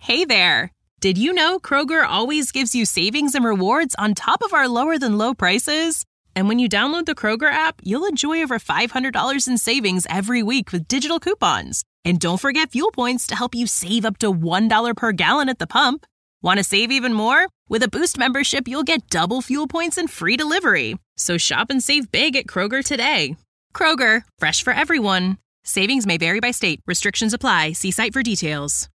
Hey there! Did you know Kroger always gives you savings and rewards on top of our lower-than-low prices? And when you download the Kroger app, you'll enjoy over $500 in savings every week with digital coupons. And don't forget fuel points to help you save up to $1 per gallon at the pump. Want to save even more? With a Boost membership, you'll get double fuel points and free delivery. So shop and save big at Kroger today. Kroger, fresh for everyone. Savings may vary by state. Restrictions apply. See site for details.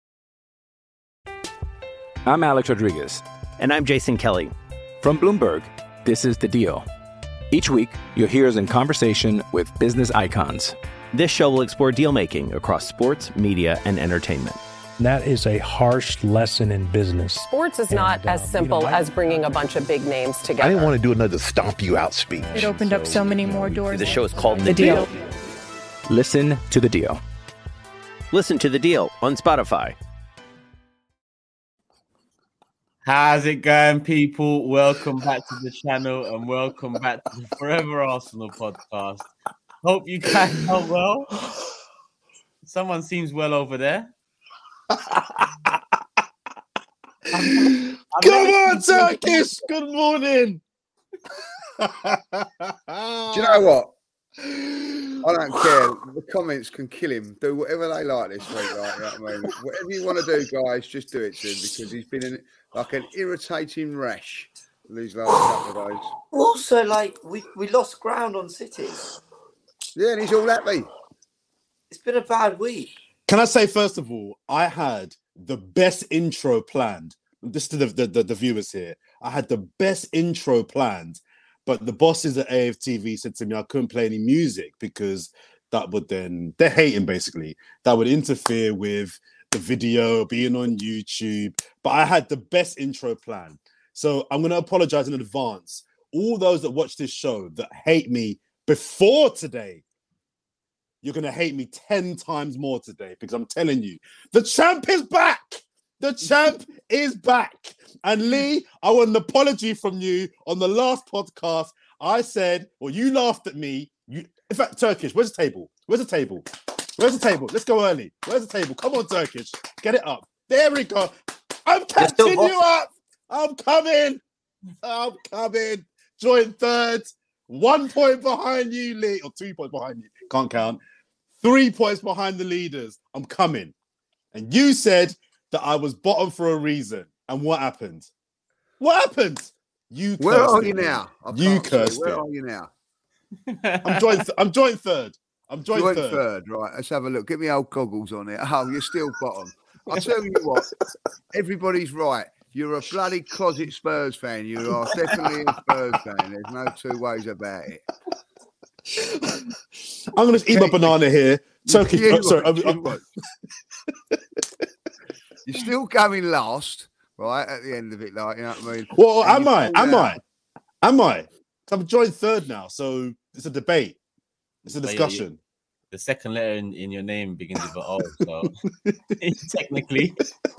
I'm Alex Rodriguez. And I'm Jason Kelly. From Bloomberg, this is The Deal. Each week, you'll hear us in conversation with business icons. This show will explore deal-making across sports, media, and entertainment. That is a harsh lesson in business. Sports is not as simple as bringing a bunch of big names together. I didn't want to do another stomp you out speech. It opened up so many more doors. The show is called The Deal. Listen to The Deal. Listen to The Deal on Spotify. How's it going, people? Welcome back to the channel and welcome back to the Forever Arsenal podcast. Hope you guys are well. Someone seems well over there. Come on, Turkish! Good morning! Do you know what? I don't care. The comments can kill him. Do whatever they like this week. Like, you know what I mean? Whatever you want to do, guys, just do it to him because he's been like an irritating rash these last couple of days. Also, like, we lost ground on City. Yeah, and he's all happy. It's been a bad week. Can I say, first of all, I had the best intro planned. This to the viewers here. I had the best intro planned, but the bosses at AFTV said to me I couldn't play any music because that would then, they're hating basically, that would interfere with the video being on YouTube. But I had the best intro plan. So I'm going to apologize in advance. All those that watch this show that hate me before today, you're going to hate me 10 times more today because I'm telling you, the champ is back. The champ is back. And Lee, I want an apology from you on the last podcast. I said, well, you laughed at me. In fact, Turkish, where's the table? Where's the table? Where's the table? Let's go early. Where's the table? Come on, Turkish. Get it up. There we go. I'm catching you up. I'm coming. Joint third. 1 point behind you, Lee. Or 2 points behind you. Can't count. 3 points behind the leaders. I'm coming. And you said that I was bottom for a reason. And what happened? What happened? You cursed Where are it. you now? You cursed Where it. are you now? I'm joint third. I'm joint third. Right, let's have a look. Get me old goggles on it. Oh, you're still bottom. I'll tell you what, everybody's right. You're a bloody closet Spurs fan. You are definitely a Spurs fan. There's no two ways about it. I'm going to eat my banana here. Turkey. You're still going last, right, at the end of it, like, you know what I mean? Well, am I? I'm joined third now, so it's a debate. It's a discussion. The second letter in your name begins with an O, so technically.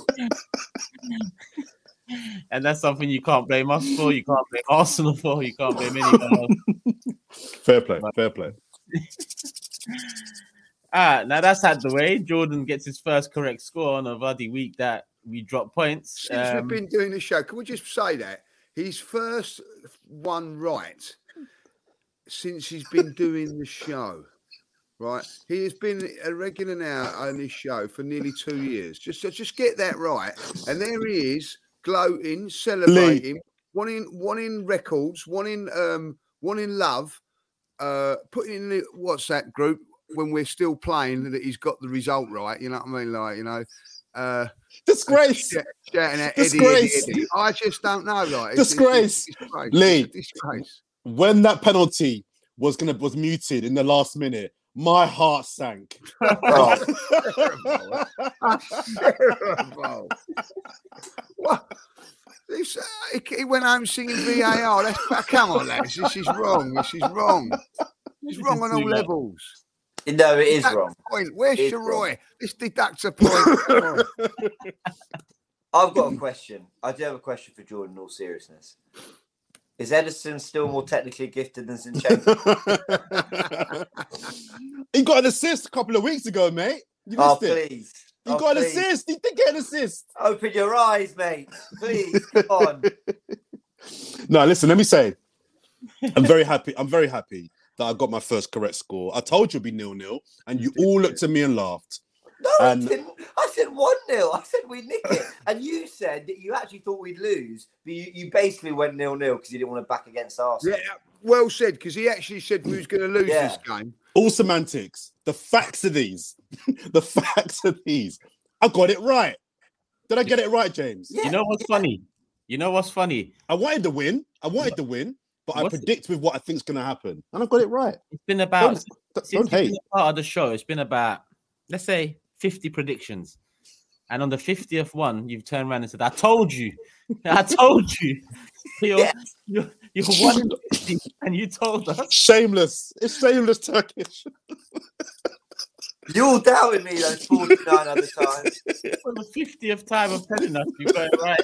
And that's something you can't blame us for, you can't blame Arsenal for, you can't blame anyone else. Fair play. Now that's out the way. Jordan gets his first correct score on a bloody week that we drop points. Since we've been doing the show, can we just say that? His first one right since he's been doing the show. Right, he has been a regular now on this show for nearly 2 years. Just get that right, and there he is, gloating, celebrating, wanting records, wanting love, putting in the WhatsApp group when we're still playing that he's got the result right. You know what I mean? Like, you know, disgrace, shouting at disgrace. Eddie. I just don't know. Like, disgrace, Lee. Disgrace. When that penalty was muted in the last minute, my heart sank. Terrible. What? He went home singing VAR. Come on, lads. This is wrong. It's wrong on all levels. No, it is wrong. Point. Where's Sharoy? This deducts a point. I've got a question. I do have a question for Jordan, in all seriousness. Is Ederson still more technically gifted than Zinchenko? He got an assist a couple of weeks ago, mate. Please. You got an assist. You did get an assist. Open your eyes, mate. Please, come on. No, listen, let me say, I'm very happy that I got my first correct score. I told you it'd be 0-0, and you all looked at me and laughed. No, I didn't. I said 1-0. I said we'd nick it. And you said that you actually thought we'd lose, but you basically went 0-0 because you didn't want to back against Arsenal. Yeah, well said, because he actually said we was going to lose this game. All semantics. The facts are these. The facts are these. I got it right. Did I get it right, James? Yeah. You know what's funny? I wanted to win, but I predict with what I think's going to happen. And I got it right. It's been about, don't hate. Part of the show, it's been about, let's say, 50 predictions. And on the 50th one, you've turned around and said, I told you. You're 150 and you told us. Shameless. It's shameless, Turkish. You all doubted me those 49 other times. For the 50th time of telling us you got it right.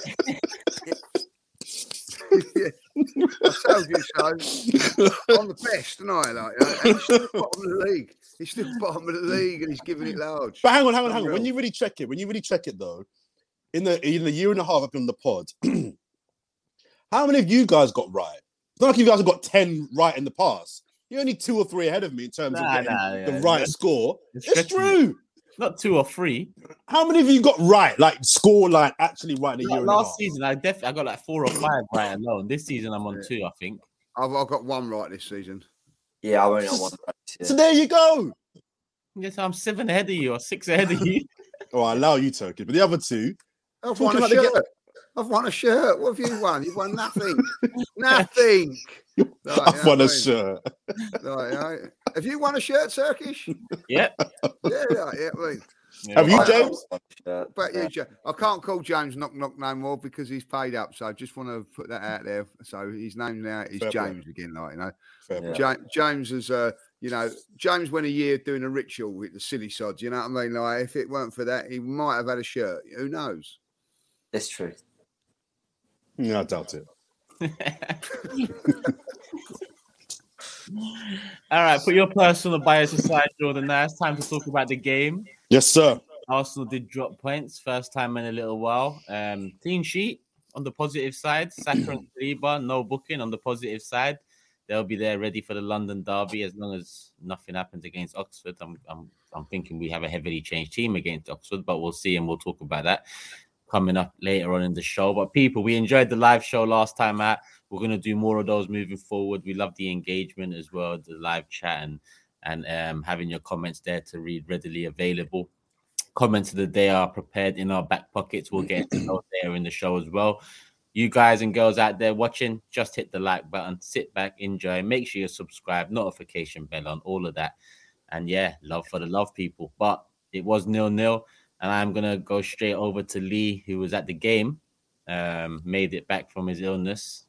I told you so. I'm the best, and he's still bottom of the league. He's still bottom of the league, and he's giving it large. But hang on. When you really check it, though, in the year and a half I've been on the pod, how many of you guys got right? It's not like you guys have got 10 right in the past. You're only 2 or 3 ahead of me in terms of getting the right score. It's true. Not 2 or 3. How many of you got right? Like score line actually right in a year and a half? Last season, I got like 4 or 5 right alone. This season, I'm on 2, I think. I've got 1 right this season. Yeah, I've only got 1 right. So there you go. Yes, I'm 7 ahead of you or 6 ahead of you. Oh, I allow you, Turkey. But the other 2, I've won a shirt. I've won a shirt. What have you won? You've won nothing. Nothing. I've won a shirt. Right. Have you won a shirt, Turkish? Yeah. Have you, James? But I can't call James Knock Knock no more because he's paid up. So I just want to put that out there. So his name now is James again. James is, James went a year doing a ritual with the silly sods. You know what I mean? Like if it weren't for that, he might have had a shirt. Who knows? It's true. Yeah, I doubt it. All right, put your personal bias aside, Jordan. Now it's time to talk about the game. Yes, sir. Arsenal did drop points, first time in a little while. Clean sheet on the positive side. Saka and Saliba, no booking on the positive side. They'll be there ready for the London derby as long as nothing happens against Oxford. I'm thinking we have a heavily changed team against Oxford, but we'll see and we'll talk about that coming up later on in the show. But people, we enjoyed the live show last time out. We're going to do more of those moving forward. We love the engagement as well, the live chat and having your comments there to read readily available. Comments of the day are prepared in our back pockets. We'll get into those there in the show as well. You guys and girls out there watching, just hit the like button, sit back, enjoy. Make sure you subscribe, notification bell on, all of that. And yeah, love for the love, people. But it was 0-0. And I'm going to go straight over to Lee, who was at the game, made it back from his illness.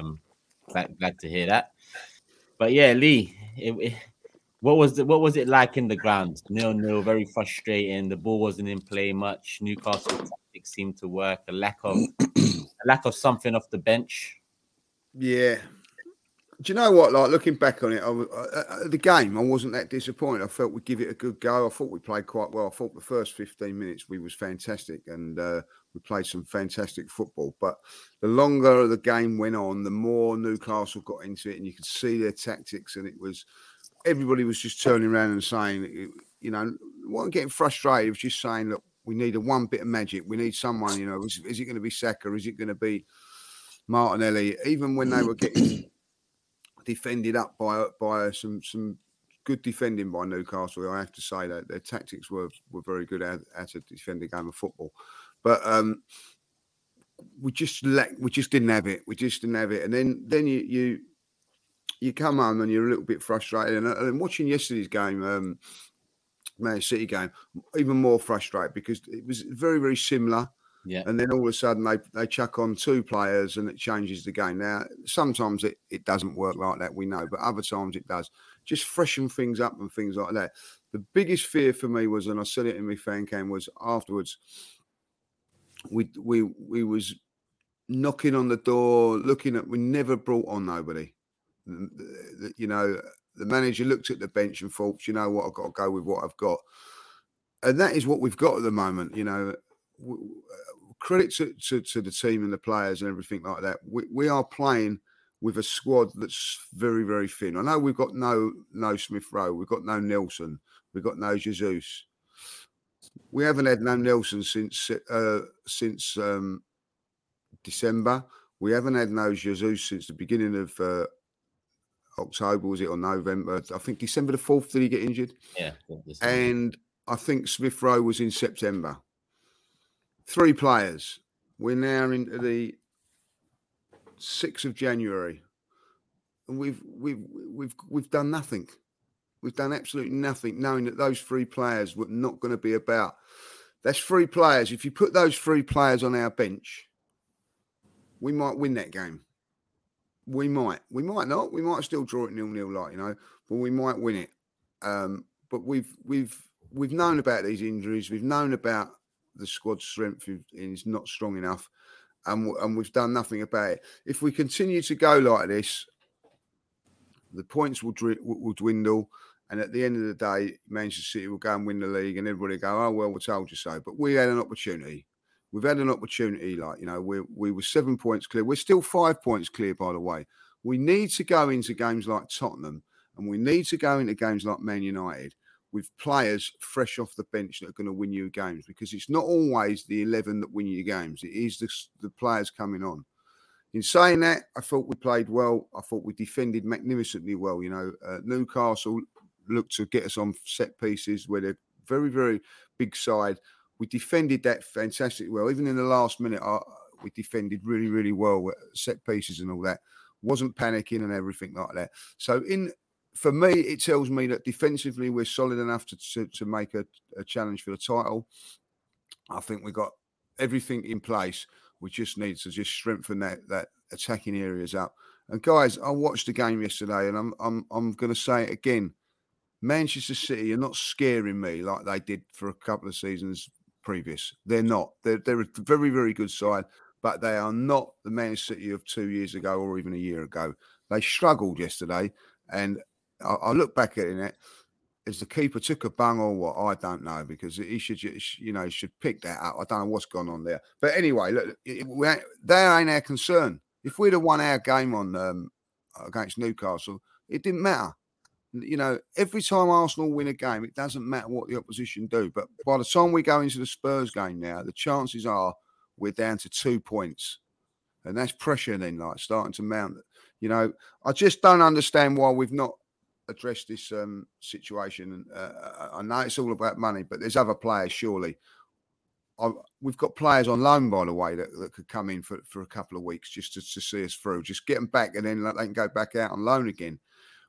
Glad to hear that. But yeah, Lee, what was it like in the ground? 0-0, very frustrating. The ball wasn't in play much. Newcastle tactics seemed to work. A lack of something off the bench. Yeah. Do you know what? Like looking back on it, the game, I wasn't that disappointed. I felt we'd give it a good go. I thought we played quite well. I thought the first 15 minutes we was fantastic, and we played some fantastic football. But the longer the game went on, the more Newcastle got into it, and you could see their tactics. And it was everybody was just turning around and saying, wasn't getting frustrated. It was just saying, look, we need one bit of magic. We need someone. Is it going to be Saka? Is it going to be Martinelli? Even when they were getting defended up by some good defending by Newcastle, I have to say that their tactics were very good at a defending game of football, but we just didn't have it. We just didn't have it, and then you come home and you're a little bit frustrated. And watching yesterday's game, Man City game, even more frustrated because it was very, very similar. Yeah. And then all of a sudden they chuck on 2 players and it changes the game. Now, sometimes it doesn't work like that, we know, but other times it does. Just freshen things up and things like that. The biggest fear for me was, and I said it in my fan cam, was afterwards, we was knocking on the door, we never brought on nobody. The manager looked at the bench and thought, you know what, I've got to go with what I've got. And that is what we've got at the moment. Credit to the team and the players and everything like that. We are playing with a squad that's very, very thin. I know we've got no Smith Rowe, we've got no Nelson, we've got no Jesus. We haven't had no Nelson since December. We haven't had no Jesus since the beginning of October, was it, or November? I think December the 4th, did he get injured? Yeah. And I think Smith Rowe was in September. 3 players. We're now into the 6th of January, and we've done nothing. We've done absolutely nothing, knowing that those 3 players were not going to be about. That's 3 players. If you put those 3 players on our bench, we might win that game. We might not. We might still draw it 0-0, but we might win it. But we've known about these injuries. We've known about the squad strength is not strong enough, and we've done nothing about it. If we continue to go like this, the points will dwindle, and at the end of the day, Manchester City will go and win the league, and everybody will go, "Oh well, we told you so." But we had an opportunity. We've had an opportunity. We were 7 points clear. We're still 5 points clear, by the way. We need to go into games like Tottenham, and we need to go into games like Man United with players fresh off the bench that are going to win you games, because it's not always the 11 that win you games. It is the players coming on. In saying that, I thought we played well. I thought we defended magnificently well. Newcastle looked to get us on set pieces where they're very, very big side. We defended that fantastically well. Even in the last minute, we defended really, really well, set pieces and all that. Wasn't panicking and everything like that. So for me, it tells me that defensively we're solid enough to make a challenge for the title. I think we got everything in place. We just need to just strengthen that attacking areas up. And guys, I watched the game yesterday, and I'm going to say it again. Manchester City are not scaring me like they did for a couple of seasons previous. They're not. They're a very, very good side, but they are not the Manchester City of 2 years ago or even a year ago. They struggled yesterday, and I look back at it, as the keeper took a bung or what, I don't know, because he should, should pick that up. I don't know what's gone on there. But anyway, look, that ain't our concern. If we'd have won our game on against Newcastle, it didn't matter. Every time Arsenal win a game, it doesn't matter what the opposition do. But by the time we go into the Spurs game now, the chances are we're down to 2 points. And that's pressure then, starting to mount. I just don't understand why we've not addressed this situation. I know it's all about money, but there's other players, surely. We've got players on loan, by the way, that could come in for a couple of weeks just to see us through. Just get them back, and then they can go back out on loan again.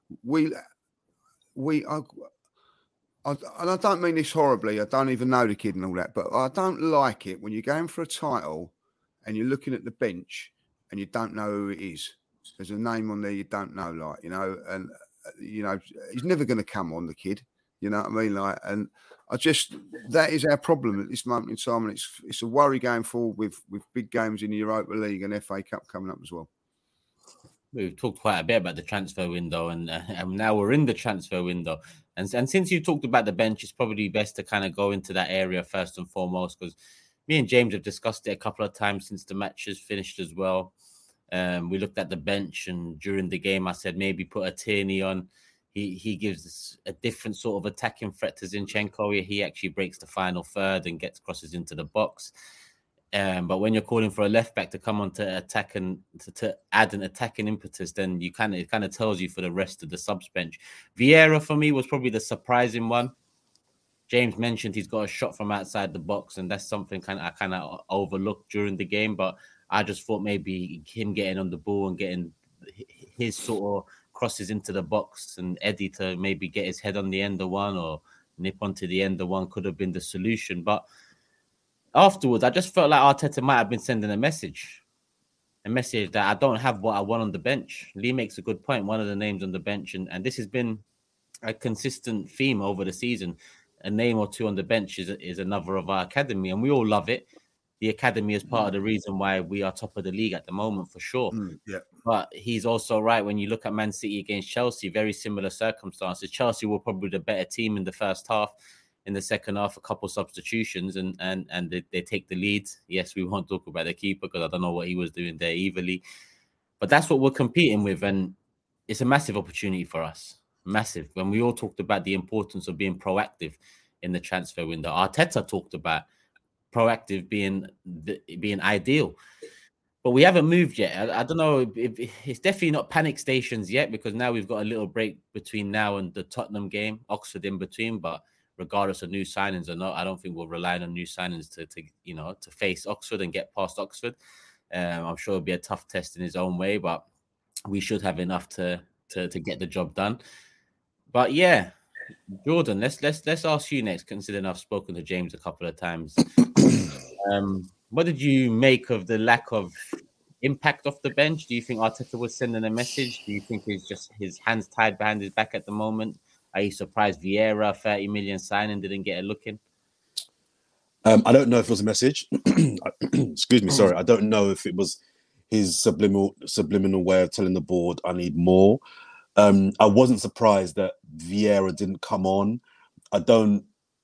And I don't mean this horribly. I don't even know the kid and all that, but I don't like it when you're going for a title and you're looking at the bench and you don't know who it is. There's a name on there you don't know, and he's never going to come on, the kid. You know what I mean? And that is our problem at this moment in time, and it's a worry going forward with big games in the Europa League and FA Cup coming up as well. We've talked quite a bit about the transfer window, and now we're in the transfer window. And since you talked about the bench, it's probably best to kind of go into that area first and foremost, because me and James have discussed it a couple of times since the match has finished as well. We looked at the bench, and during the game, I said maybe put a Tierney on. He gives us a different sort of attacking threat to Zinchenko. He actually breaks the final third and gets crosses into the box. But when you're calling for a left back to come on to attack and to add an attacking impetus, then it kind of tells you for the rest of the subs bench. Vieira for me was probably the surprising one. James mentioned he's got a shot from outside the box, and that's something I kind of overlooked during the game. But I just thought maybe him getting on the ball and getting his sort of crosses into the box, and Eddie to maybe get his head on the end of one or nip onto the end of one could have been the solution. But afterwards, I just felt like Arteta might have been sending a message that I don't have what I want on the bench. Lee makes a good point. One of the names on the bench, and this has been a consistent theme over the season. A name or two on the bench is another of our academy, and we all love it. The academy is part of the reason why we are top of the league at the moment, for sure. Yeah. But he's also right. When you look at Man City against Chelsea, very similar circumstances. Chelsea were probably the better team in the first half. in the second half, a couple substitutions, and they take the lead. Yes, we won't talk about the keeper because I don't know what he was doing there evilly. But that's what we're competing with, and it's a massive opportunity for us. Massive. When we all talked about the importance of being proactive in the transfer window, Arteta talked about proactive being ideal. But we haven't moved yet. I don't know. It's definitely not panic stations yet because now we've got a little break between now and the Tottenham game, Oxford in between. But regardless of new signings or not, I don't think we're relying on new signings to face Oxford and get past Oxford. I'm sure it'll be a tough test in his own way, but we should have enough to get the job done. But yeah, Jordan, let's ask you next, considering I've spoken to James a couple of times. What did you make of the lack of impact off the bench? Do you think Arteta was sending a message? Do you think he's just his hands tied behind his back at the moment? Are you surprised Vieira, 30 million signing, didn't get a look in? I don't know if it was a message. Excuse me, sorry. I don't know if it was his subliminal way of telling the board, I need more. I wasn't surprised that Vieira didn't come on. I don't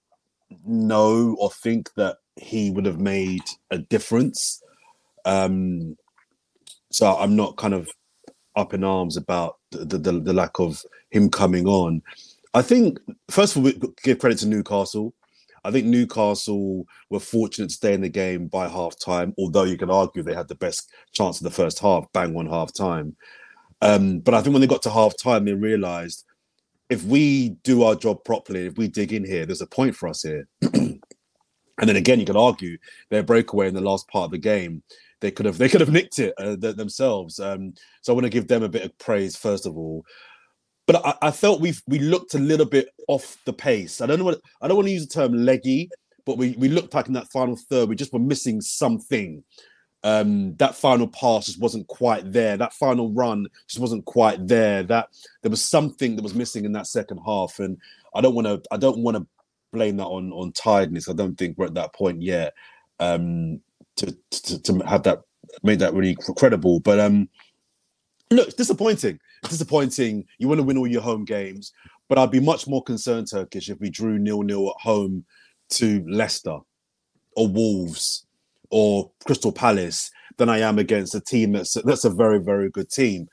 know or think that he would have made a difference. So I'm not kind of up in arms about the lack of him coming on. I think, first of all, we give credit to Newcastle. I think Newcastle were fortunate to stay in the game by half-time, although you can argue they had the best chance of the first half, bang on half-time. But I think when they got to half-time, they realised if we do our job properly, if we dig in here, there's a point for us here. And then again, you could argue their breakaway in the last part of the game, they could have nicked it themselves. So I want to give them a bit of praise first of all. But I felt we looked a little bit off the pace. I don't want to use the term leggy, but we looked like in that final third we just were missing something. That final pass just wasn't quite there. That final run just wasn't quite there. That there was something that was missing in that second half, and I don't want to blame that on tiredness. I don't think we're at that point yet to have that made that really credible. But look, it's disappointing. It's disappointing. You want to win all your home games, but I'd be much more concerned, Turkish, if we drew 0-0 at home to Leicester or Wolves or Crystal Palace than I am against a team that's a very, very good team.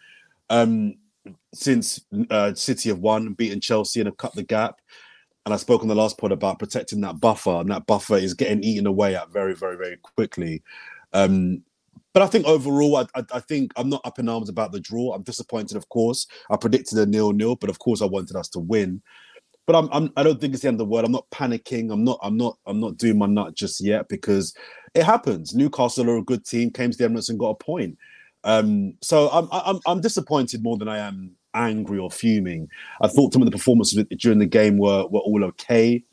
Since City have won, beaten Chelsea and have cut the gap. And I spoke on the last pod about protecting that buffer, and that buffer is getting eaten away at very, very, very quickly. But I think overall, I think I'm not up in arms about the draw. I'm disappointed, of course. I predicted a 0-0, but of course I wanted us to win. But I don't think it's the end of the world. I'm not panicking. I'm not doing my nut just yet because it happens. Newcastle are a good team. Came to the Emirates and got a point. So I'm disappointed more than I am angry or fuming. I thought some of the performances during the game were all okay.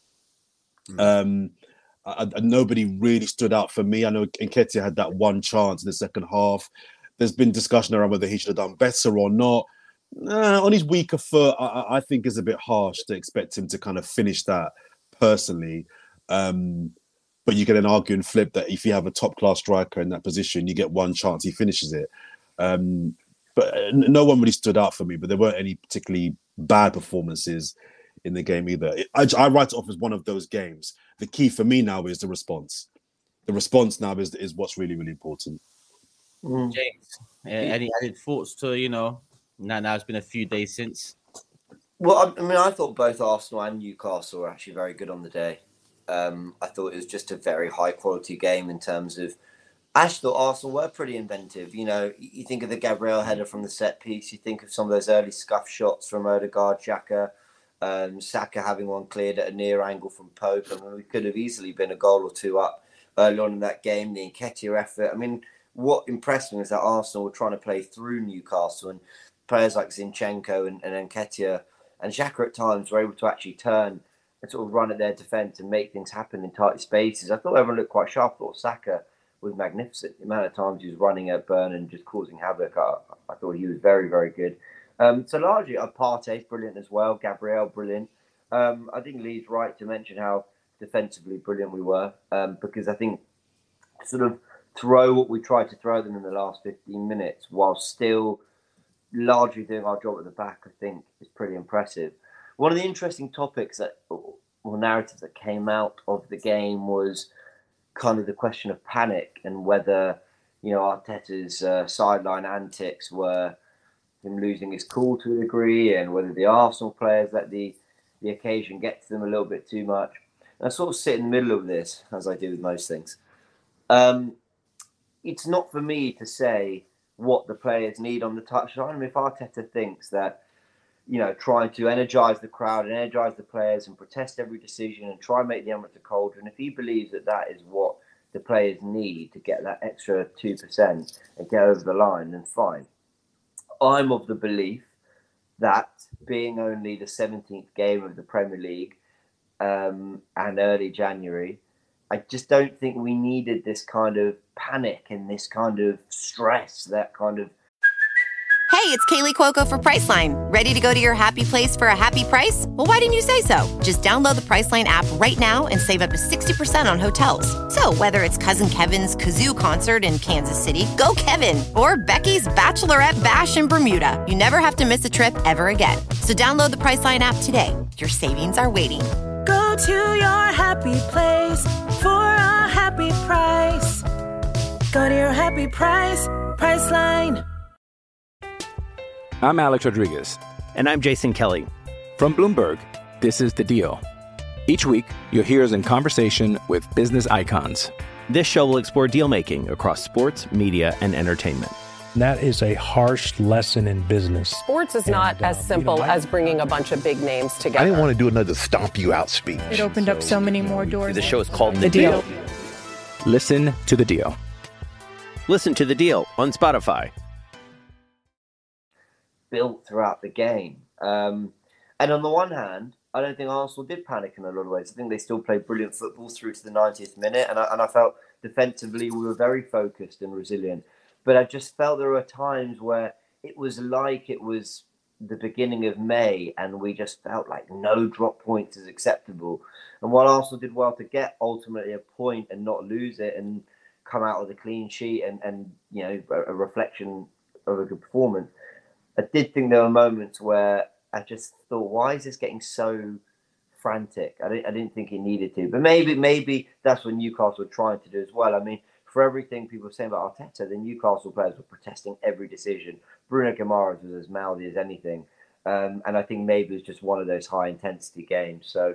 Nobody really stood out for me. I know Nketiah had that one chance in the second half. There's been discussion around whether he should have done better or not. On his weaker foot, I think it's a bit harsh to expect him to kind of finish that personally. But you can then argue and flip that if you have a top-class striker in that position, you get one chance, he finishes it. But no one really stood out for me, but there weren't any particularly bad performances in the game either. I write it off as one of those games. The key for me now is the response. The response now is what's really, really important. James, any added thoughts to, now it's been a few days since? Well, I mean, I thought both Arsenal and Newcastle were actually very good on the day. I thought it was just a very high-quality game in terms of... I actually thought Arsenal were pretty inventive. You think of the Gabriel header from the set piece. You think of some of those early scuff shots from Odegaard, Xhaka, Saka having one cleared at a near angle from Pope. I mean, we could have easily been a goal or two up early on in that game. The Nketiah effort. I mean, what impressed me is that Arsenal were trying to play through Newcastle, and players like Zinchenko and Nketiah and Xhaka at times were able to actually turn and sort of run at their defence and make things happen in tight spaces. I thought everyone looked quite sharp. I thought Saka was magnificent. The amount of times he was running at Burn and just causing havoc, I thought he was very, very good. So largely, Partey, brilliant as well. Gabriel, brilliant. I think Lee's right to mention how defensively brilliant we were, because I think sort of throw what we tried to throw them in the last 15 minutes while still largely doing our job at the back, I think is pretty impressive. One of the interesting topics that, well, narratives that came out of the game was kind of the question of panic and whether, Arteta's sideline antics were him losing his cool to a degree, and whether the Arsenal players let the occasion get to them a little bit too much. And I sort of sit in the middle of this, as I do with most things. It's not for me to say what the players need on the touchline. I mean, if Arteta thinks that, trying to energise the crowd and energise the players and protest every decision and try and make the Emirates a cauldron, if he believes that that is what the players need to get that extra 2% and get over the line, then fine. I'm of the belief that being only the 17th game of the Premier League and early January, I just don't think we needed this kind of panic and this kind of stress, that kind of... Hey, it's Kaylee Cuoco for Priceline. Ready to go to your happy place for a happy price? Well, why didn't you say so? Just download the Priceline app right now and save up to 60% on hotels. So whether it's Cousin Kevin's Kazoo Concert in Kansas City, go Kevin, or Becky's Bachelorette Bash in Bermuda, you never have to miss a trip ever again. So download the Priceline app today. Your savings are waiting. Go to your happy place for a happy price. Go to your happy price, Priceline. I'm Alex Rodriguez. And I'm Jason Kelly. From Bloomberg, this is The Deal. Each week, you'll hear us in conversation with business icons. This show will explore deal-making across sports, media, and entertainment. That is a harsh lesson in business. Sports is not as simple as bringing a bunch of big names together. I didn't want to do another stomp you out speech. It opened up so many more doors. The show is called The Deal. Listen to The Deal. Listen to The Deal on Spotify. Built throughout the game. And on the one hand, I don't think Arsenal did panic in a lot of ways. I think they still played brilliant football through to the 90th minute. And I felt defensively we were very focused and resilient. But I just felt there were times where it was like it was the beginning of May and we just felt like no drop points is acceptable. And while Arsenal did well to get ultimately a point and not lose it and come out with a clean sheet and a reflection of a good performance, I did think there were moments where I just thought, why is this getting so frantic? I didn't think it needed to. But maybe that's what Newcastle were trying to do as well. I mean, for everything people were saying about Arteta, the Newcastle players were protesting every decision. Bruno Guimaraes was as mouthy as anything. And I think maybe it was just one of those high-intensity games. So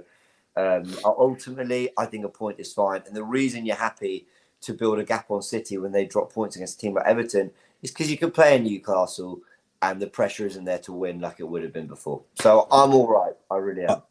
ultimately, I think a point is fine. And the reason you're happy to build a gap on City when they drop points against a team like Everton is because you can play in Newcastle and the pressure isn't there to win like it would have been before. So I'm all right. I really am.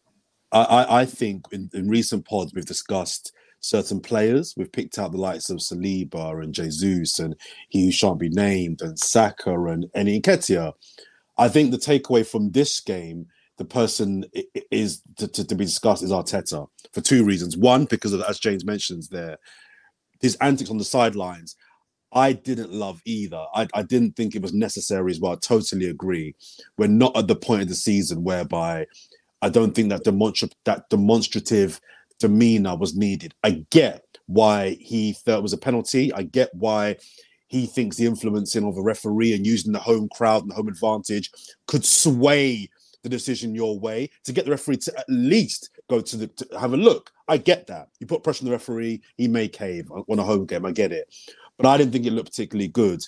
I think in recent pods we've discussed certain players. We've picked out the likes of Saliba and Jesus and he who shan't be named and Saka and Nketiah. I think the takeaway from this game, the person is to be discussed is Arteta for two reasons. One, because of, as James mentions there, his antics on the sidelines. I didn't love either. I didn't think it was necessary as well. I totally agree. We're not at the point of the season whereby I don't think that demonstrative demeanor was needed. I get why he thought it was a penalty. I get why he thinks the influencing of a referee and using the home crowd and the home advantage could sway the decision your way to get the referee to at least go to have a look. I get that. You put pressure on the referee, he may cave on a home game. I get it. But I didn't think it looked particularly good.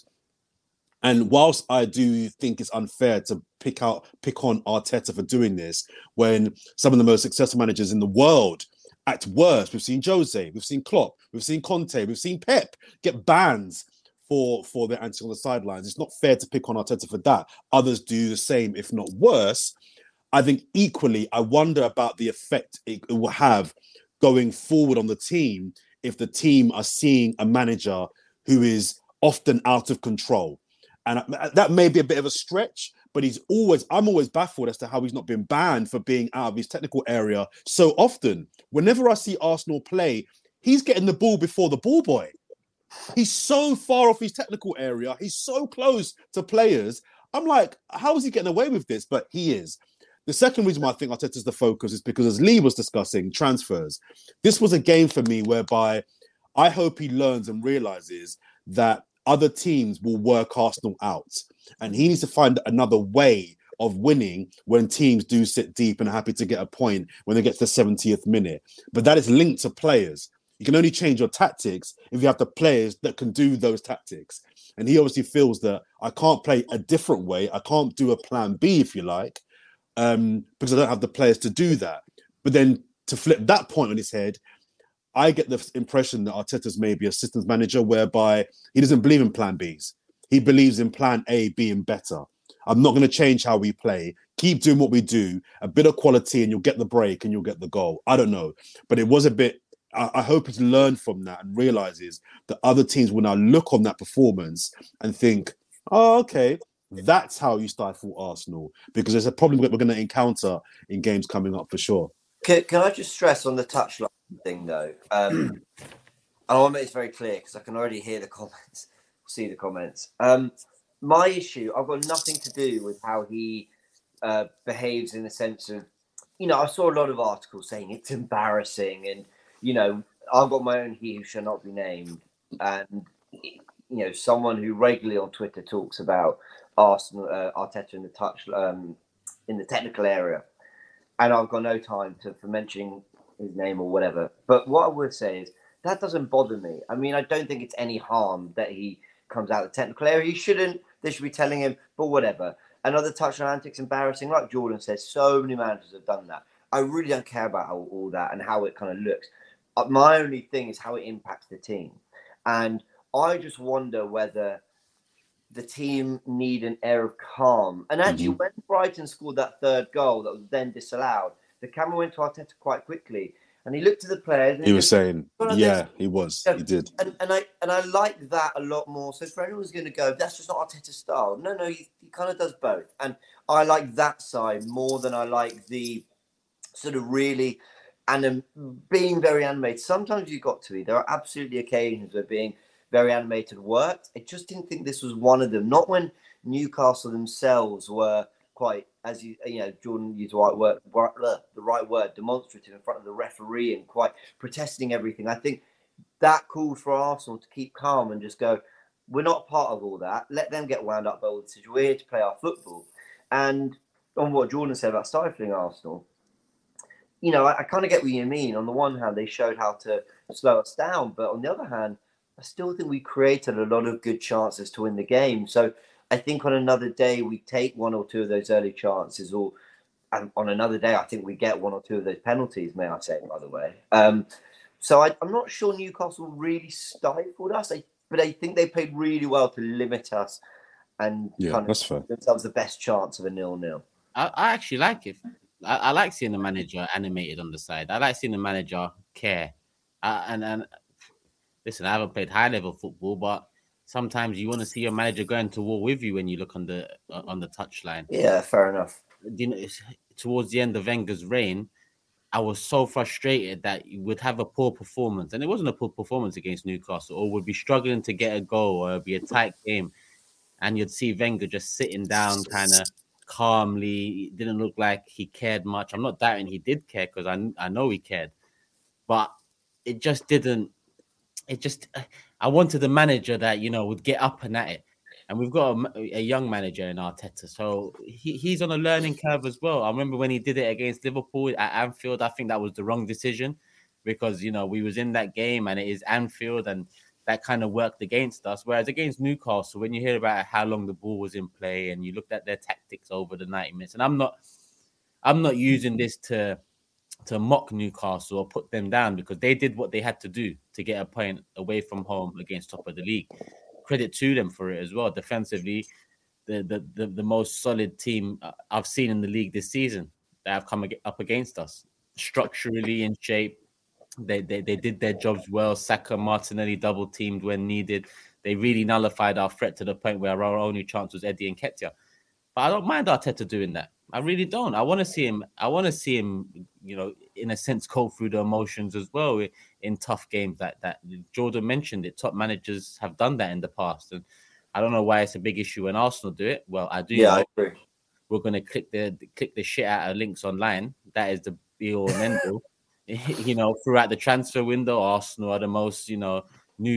And whilst I do think it's unfair to pick on Arteta for doing this, when some of the most successful managers in the world act worse, we've seen Jose, we've seen Klopp, we've seen Conte, we've seen Pep get bans for their antics on the sidelines. It's not fair to pick on Arteta for that. Others do the same, if not worse. I think equally, I wonder about the effect it will have going forward on the team if the team are seeing a manager who is often out of control. And that may be a bit of a stretch, but I'm always baffled as to how he's not been banned for being out of his technical area so often. Whenever I see Arsenal play, he's getting the ball before the ball boy. He's so far off his technical area. He's so close to players. I'm like, how is he getting away with this? But he is. The second reason why I think Arteta's the focus is because, as Lee was discussing, transfers. This was a game for me whereby I hope he learns and realizes that other teams will work Arsenal out. And he needs to find another way of winning when teams do sit deep and are happy to get a point when they get to the 70th minute. But that is linked to players. You can only change your tactics if you have the players that can do those tactics. And he obviously feels that I can't play a different way. I can't do a plan B, if you like, because I don't have the players to do that. But then to flip that point on his head, I get the impression that Arteta's maybe a systems manager whereby he doesn't believe in plan Bs. He believes in plan A being better. I'm not going to change how we play. Keep doing what we do, a bit of quality, and you'll get the break and you'll get the goal. I don't know. But it was a bit, I hope he's learned from that and realizes that other teams will now look on that performance and think, oh, okay, that's how you stifle Arsenal, because there's a problem that we're going to encounter in games coming up for sure. Can I just stress on the touchline thing, though? And I want to make this very clear because I can already hear the comments, see the comments. My issue, I've got nothing to do with how he behaves in the sense of, you know, I saw a lot of articles saying it's embarrassing and, you know, I've got my own he who shall not be named. And, you know, someone who regularly on Twitter talks about Arsenal, Arteta in the technical area. And I've got no time for mentioning his name or whatever. But what I would say is that doesn't bother me. I mean, I don't think it's any harm that he comes out of the technical area. He shouldn't. They should be telling him, but whatever. Another touchline antics embarrassing. Like Jordan says, so many managers have done that. I really don't care about all that and how it kind of looks. My only thing is how it impacts the team. And I just wonder whether the team need an air of calm. And actually, when Brighton scored that third goal that was then disallowed, the camera went to Arteta quite quickly, and he looked at the players. And he was saying, "Yeah, he was. He did." And I like that a lot more. So for anyone who's going to go, that's just not Arteta's style. No, he kind of does both, and I like that side more than I like the sort of really being very animated. Sometimes you've got to be. There are absolutely occasions where being very animated worked. I just didn't think this was one of them. Not when Newcastle themselves were quite, as you know, Jordan used the right word, demonstrative in front of the referee and quite protesting everything. I think that calls for Arsenal to keep calm and just go, we're not part of all that. Let them get wound up by all the decisions. We're here to play our football. And on what Jordan said about stifling Arsenal, you know, I kind of get what you mean. On the one hand, they showed how to slow us down, but on the other hand, I still think we created a lot of good chances to win the game. So I think on another day, we take one or two of those early chances, and on another day, I think we get one or two of those penalties, may I say, by the way. So I'm not sure Newcastle really stifled us, but I think they played really well to limit us and kind of give themselves the best chance of a 0-0. I actually like it. I like seeing the manager animated on the side. I like seeing the manager care. And listen, I haven't played high-level football, but sometimes you want to see your manager going to war with you when you look on the touchline. Yeah, fair enough. You know, towards the end of Wenger's reign, I was so frustrated that you would have a poor performance, and it wasn't a poor performance against Newcastle, or would be struggling to get a goal, or it'd be a tight game, and you'd see Wenger just sitting down, kind of calmly. It didn't look like he cared much. I'm not doubting he did care, because I know he cared, but it just didn't. I wanted a manager that, you know, would get up and at it. And we've got a young manager in Arteta, so he's on a learning curve as well. I remember when he did it against Liverpool at Anfield, I think that was the wrong decision, because, you know, we was in that game and it is Anfield, and that kind of worked against us. Whereas against Newcastle, when you hear about how long the ball was in play and you looked at their tactics over the 90 minutes, and I'm not using this to mock Newcastle or put them down, because they did what they had to do to get a point away from home against top of the league. Credit to them for it as well. Defensively, the most solid team I've seen in the league this season that have come up against us. Structurally in shape, they did their jobs well. Saka, Martinelli double teamed when needed. They really nullified our threat to the point where our only chance was Eddie Nketiah. But I don't mind Arteta doing that. I really don't. I want to see him, you know, in a sense, go through the emotions as well in tough games like that. Jordan mentioned it. Top managers have done that in the past, and I don't know why it's a big issue when Arsenal do it. Well, I do. Yeah, I agree. We're going to click the shit out of links online. That is the be all and end all. You know, throughout the transfer window, Arsenal are the most, you know,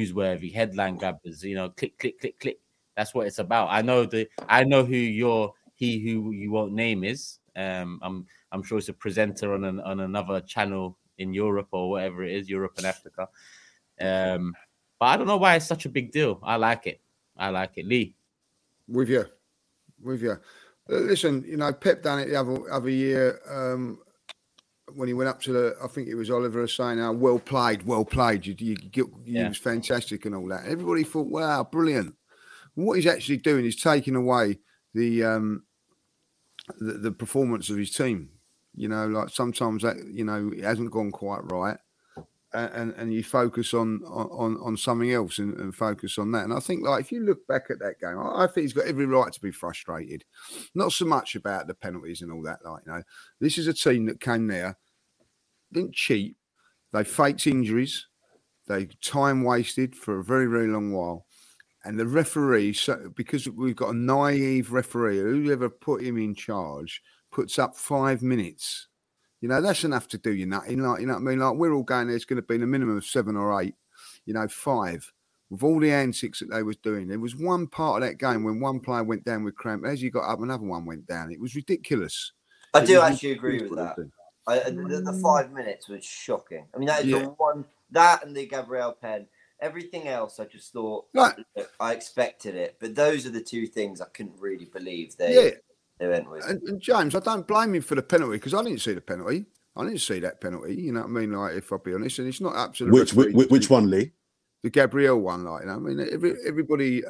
newsworthy headline grabbers. You know, click. That's what it's about. I know who your he who you won't name is. I'm sure it's a presenter on another channel in Europe or whatever it is, Europe and Africa. But I don't know why it's such a big deal. I like it. Lee. With you. Listen, Pep done it the other year when he went up to I think it was Oliver saying, well played. You was fantastic and all that. Everybody thought, wow, brilliant. And what he's actually doing is taking away the performance of his team. Like sometimes that, it hasn't gone quite right. And you focus on something else and focus on that. And I think, like, if you look back at that game, I think he's got every right to be frustrated. Not so much about the penalties and all that. This is a team that came there, didn't cheat. They faked injuries. They time wasted for a very, very long while. And the referee, because we've got a naive referee, whoever put him in charge, puts up 5 minutes. That's enough to do you nothing. Like, what I mean? Like, we're all going there, it's going to be a minimum of 7 or 8, 5. With all the antics that they was doing, there was one part of that game when one player went down with cramp. As he got up, another one went down. It was ridiculous. I do actually agree with that. The 5 minutes was shocking. I mean, that is the one, that and the Gabriel pen. Everything else, I just thought, I expected it. But those are the two things I couldn't really believe they went with. And James, I don't blame him for the penalty because I didn't see the penalty. I didn't see that penalty. You know what I mean? Like, if I'll be honest, and it's not absolutely. Which one, Lee? The Gabriel one, like, I mean, everybody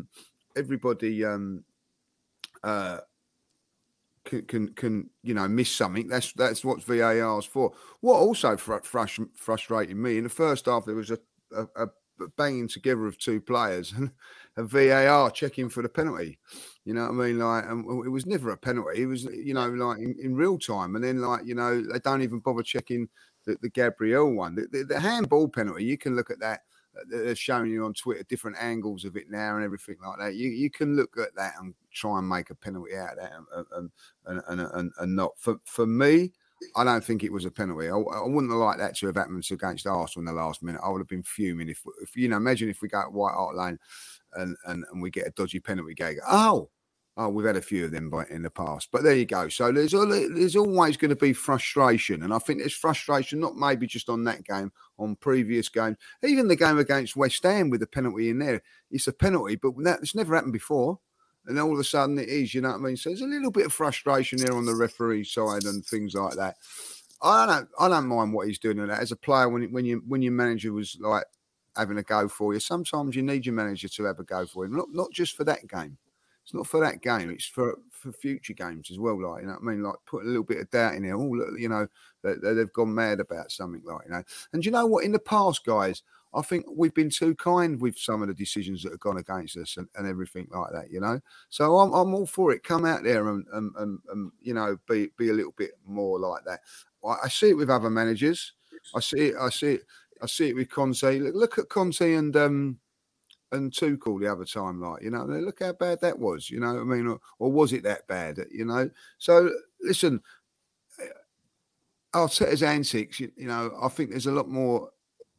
can miss something. That's what VAR's for. What also frustrated me in the first half, there was a banging together of two players and a VAR checking for the penalty. You know what I mean? Like, and it was never a penalty. It was, like in real time. And then, they don't even bother checking the Gabriel one. The handball penalty, you can look at that. They're showing you on Twitter different angles of it now and everything like that. You can look at that and try and make a penalty out of that and not. For me, I don't think it was a penalty. I wouldn't have liked that to have happened against Arsenal in the last minute. I would have been fuming if imagine if we go at White Hart Lane and we get a dodgy penalty gag. Oh, we've had a few of them in the past. But there you go. So there's always going to be frustration. And I think there's frustration, not maybe just on that game, on previous games. Even the game against West Ham with the penalty in there. It's a penalty, but it's never happened before. And all of a sudden it is, you know what I mean? So there's a little bit of frustration there on the referee side and things like that. I don't mind what he's doing with that. As a player, when your manager was like having a go for you, sometimes you need your manager to have a go for you. Not just for that game. It's not for that game. It's for future games as well. Like, you know what I mean? Like, put a little bit of doubt in there. They've gone mad about something, like, And you know what? In the past, guys, I think we've been too kind with some of the decisions that have gone against us and everything like that, So I'm all for it. Come out there and be a little bit more like that. I see it with other managers. I see it with Conte. Look at Conte and Tuchel the other time, like, look how bad that was, I mean, or was it that bad, So listen, Arteta's antics, I think there's a lot more.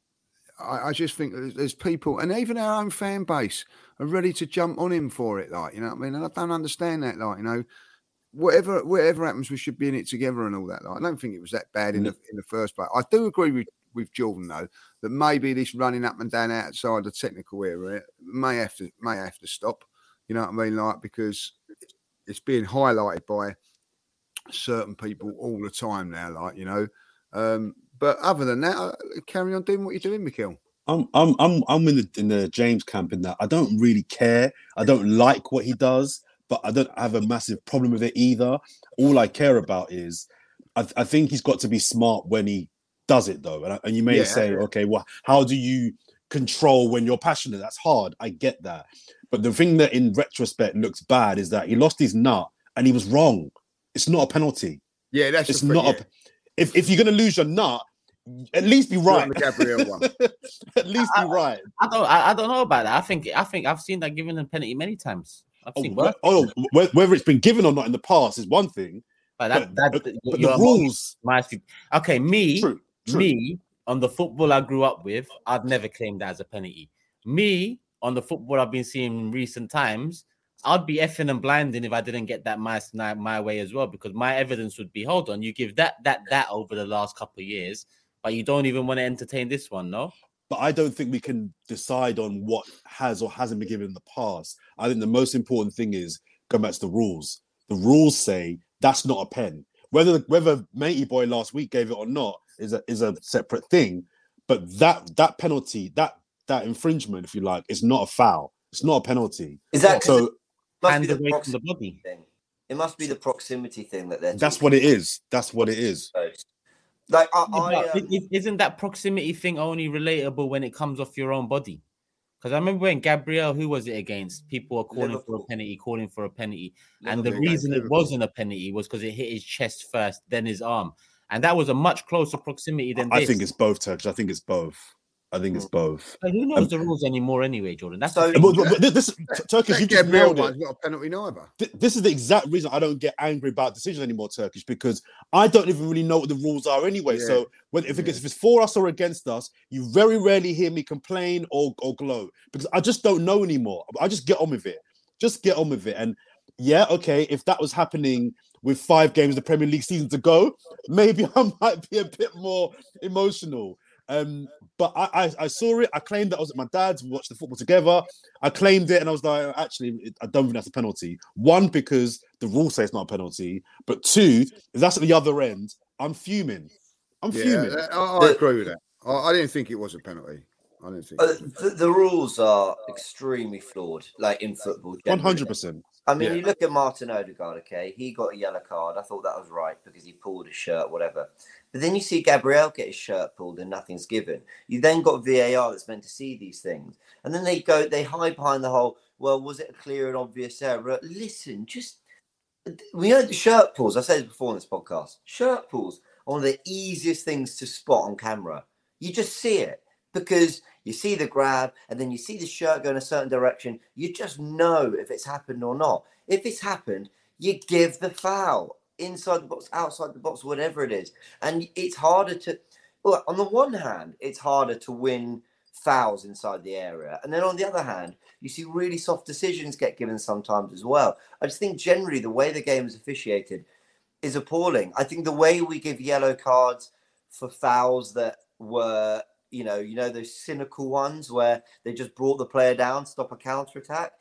I just think there's people, and even our own fan base are ready to jump on him for it, like, you know what I mean? And I don't understand that, like, whatever happens, we should be in it together and all that. Like, I don't think it was that bad in the first place. I do agree with Jordan though that maybe this running up and down outside the technical area may have to stop. You know what I mean? Like, because it's being highlighted by certain people all the time now. Like, but other than that, carry on doing what you're doing, Mikel. I'm in the James camp in that I don't really care. I don't like what he does, but I don't have a massive problem with it either. All I care about is I think he's got to be smart when he does it though. And you may say, okay, well, how do you control when you're passionate? That's hard. I get that. But the thing that in retrospect looks bad is that he lost his nut and he was wrong. It's not a penalty. Yeah, that's it's not. If you're going to lose your nut, at least be right. The Gabriel one. At least be right. I don't know about that. I think I've seen that given a penalty many times. Whether it's been given or not in the past is one thing. But the rules. Okay, me on the football I grew up with, I'd never claimed that as a penalty. Me on the football I've been seeing in recent times, I'd be effing and blinding if I didn't get that my way as well, because my evidence would be, hold on, you give that over the last couple of years, but you don't even want to entertain this one, no? But I don't think we can decide on what has or hasn't been given in the past. I think the most important thing is going back to the rules. The rules say that's not a pen. Whether Matey Boy last week gave it or not is a separate thing. But that penalty, that infringement, if you like, is not a foul. It's not a penalty. Is that so? Hand away from the body. Thing. It must be the proximity thing that they're. That's what it is. That's what it is. Like, isn't that proximity thing only relatable when it comes off your own body? Because I remember when Gabriel, who was it against? People were calling for a penalty, and the reason it wasn't a penalty was because it hit his chest first, then his arm, and that was a much closer proximity than this. I think it's both, Turkish. I think it's both. But who knows the rules anymore anyway, Jordan? That's so. This Turkish, you just nailed it. Not a penalty neither. This is the exact reason I don't get angry about decisions anymore, Turkish, because I don't even really know what the rules are anyway. Yeah. So if it's for us or against us, you very rarely hear me complain or glow, because I just don't know anymore. I just get on with it. And yeah, okay, if that was happening with 5 games of the Premier League season to go, maybe I might be a bit more emotional. But I saw it. I claimed that I was at my dad's. We watched the football together. I claimed it, and I was like, actually, I don't think that's a penalty. 1, because the rules say it's not a penalty. But 2, if that's at the other end, I'm fuming. Fuming. I agree with that. I didn't think it was a penalty. I don't think the rules are extremely flawed, like in football. 100%. I mean, you look at Martin Odegaard, okay? He got a yellow card. I thought that was right because he pulled his shirt, whatever. But then you see Gabriel get his shirt pulled and nothing's given. You then got VAR that's meant to see these things. And then they hide behind the whole, well, was it a clear and obvious error? Listen, we know the shirt pulls. I said this before in this podcast. Shirt pulls are one of the easiest things to spot on camera. You just see it because you see the grab and then you see the shirt go in a certain direction. You just know if it's happened or not. If it's happened, you give the foul. Inside the box, outside the box, whatever it is. And it's harder on the one hand, it's harder to win fouls inside the area. And then on the other hand, you see really soft decisions get given sometimes as well. I just think generally the way the game is officiated is appalling. I think the way we give yellow cards for fouls that were, you know, those cynical ones where they just brought the player down, stop a counter-attack,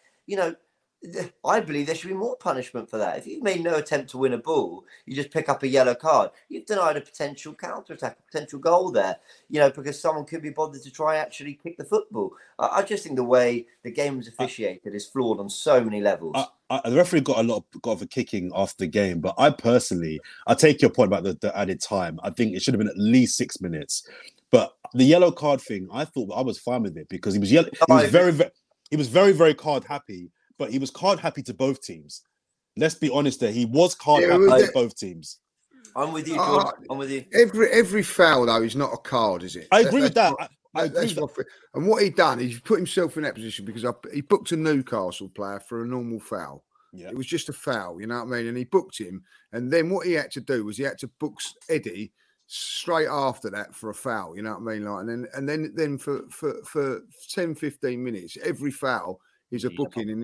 I believe there should be more punishment for that. If you've made no attempt to win a ball, you just pick up a yellow card. You've denied a potential counter-attack, a potential goal there, because someone could be bothered to try actually kick the football. I just think the way the game was officiated is flawed on so many levels. The referee got of a kicking after the game, but I take your point about the added time. I think it should have been at least 6 minutes. But the yellow card thing, I thought I was fine with it because he was yelling. He was very, very card happy. But he was card happy to both teams. Let's be honest there. He was card happy to both teams. I'm with you, Jordan. I'm with you. Every foul, though, is not a card, is it? I agree with that. And what he done, he's put himself in that position because he booked a Newcastle player for a normal foul. Yeah. It was just a foul, you know what I mean? And he booked him. And then what he had to do was he had to book Eddie straight after that for a foul, you know what I mean? Like, and then for 10, 15 minutes, every foul is a booking,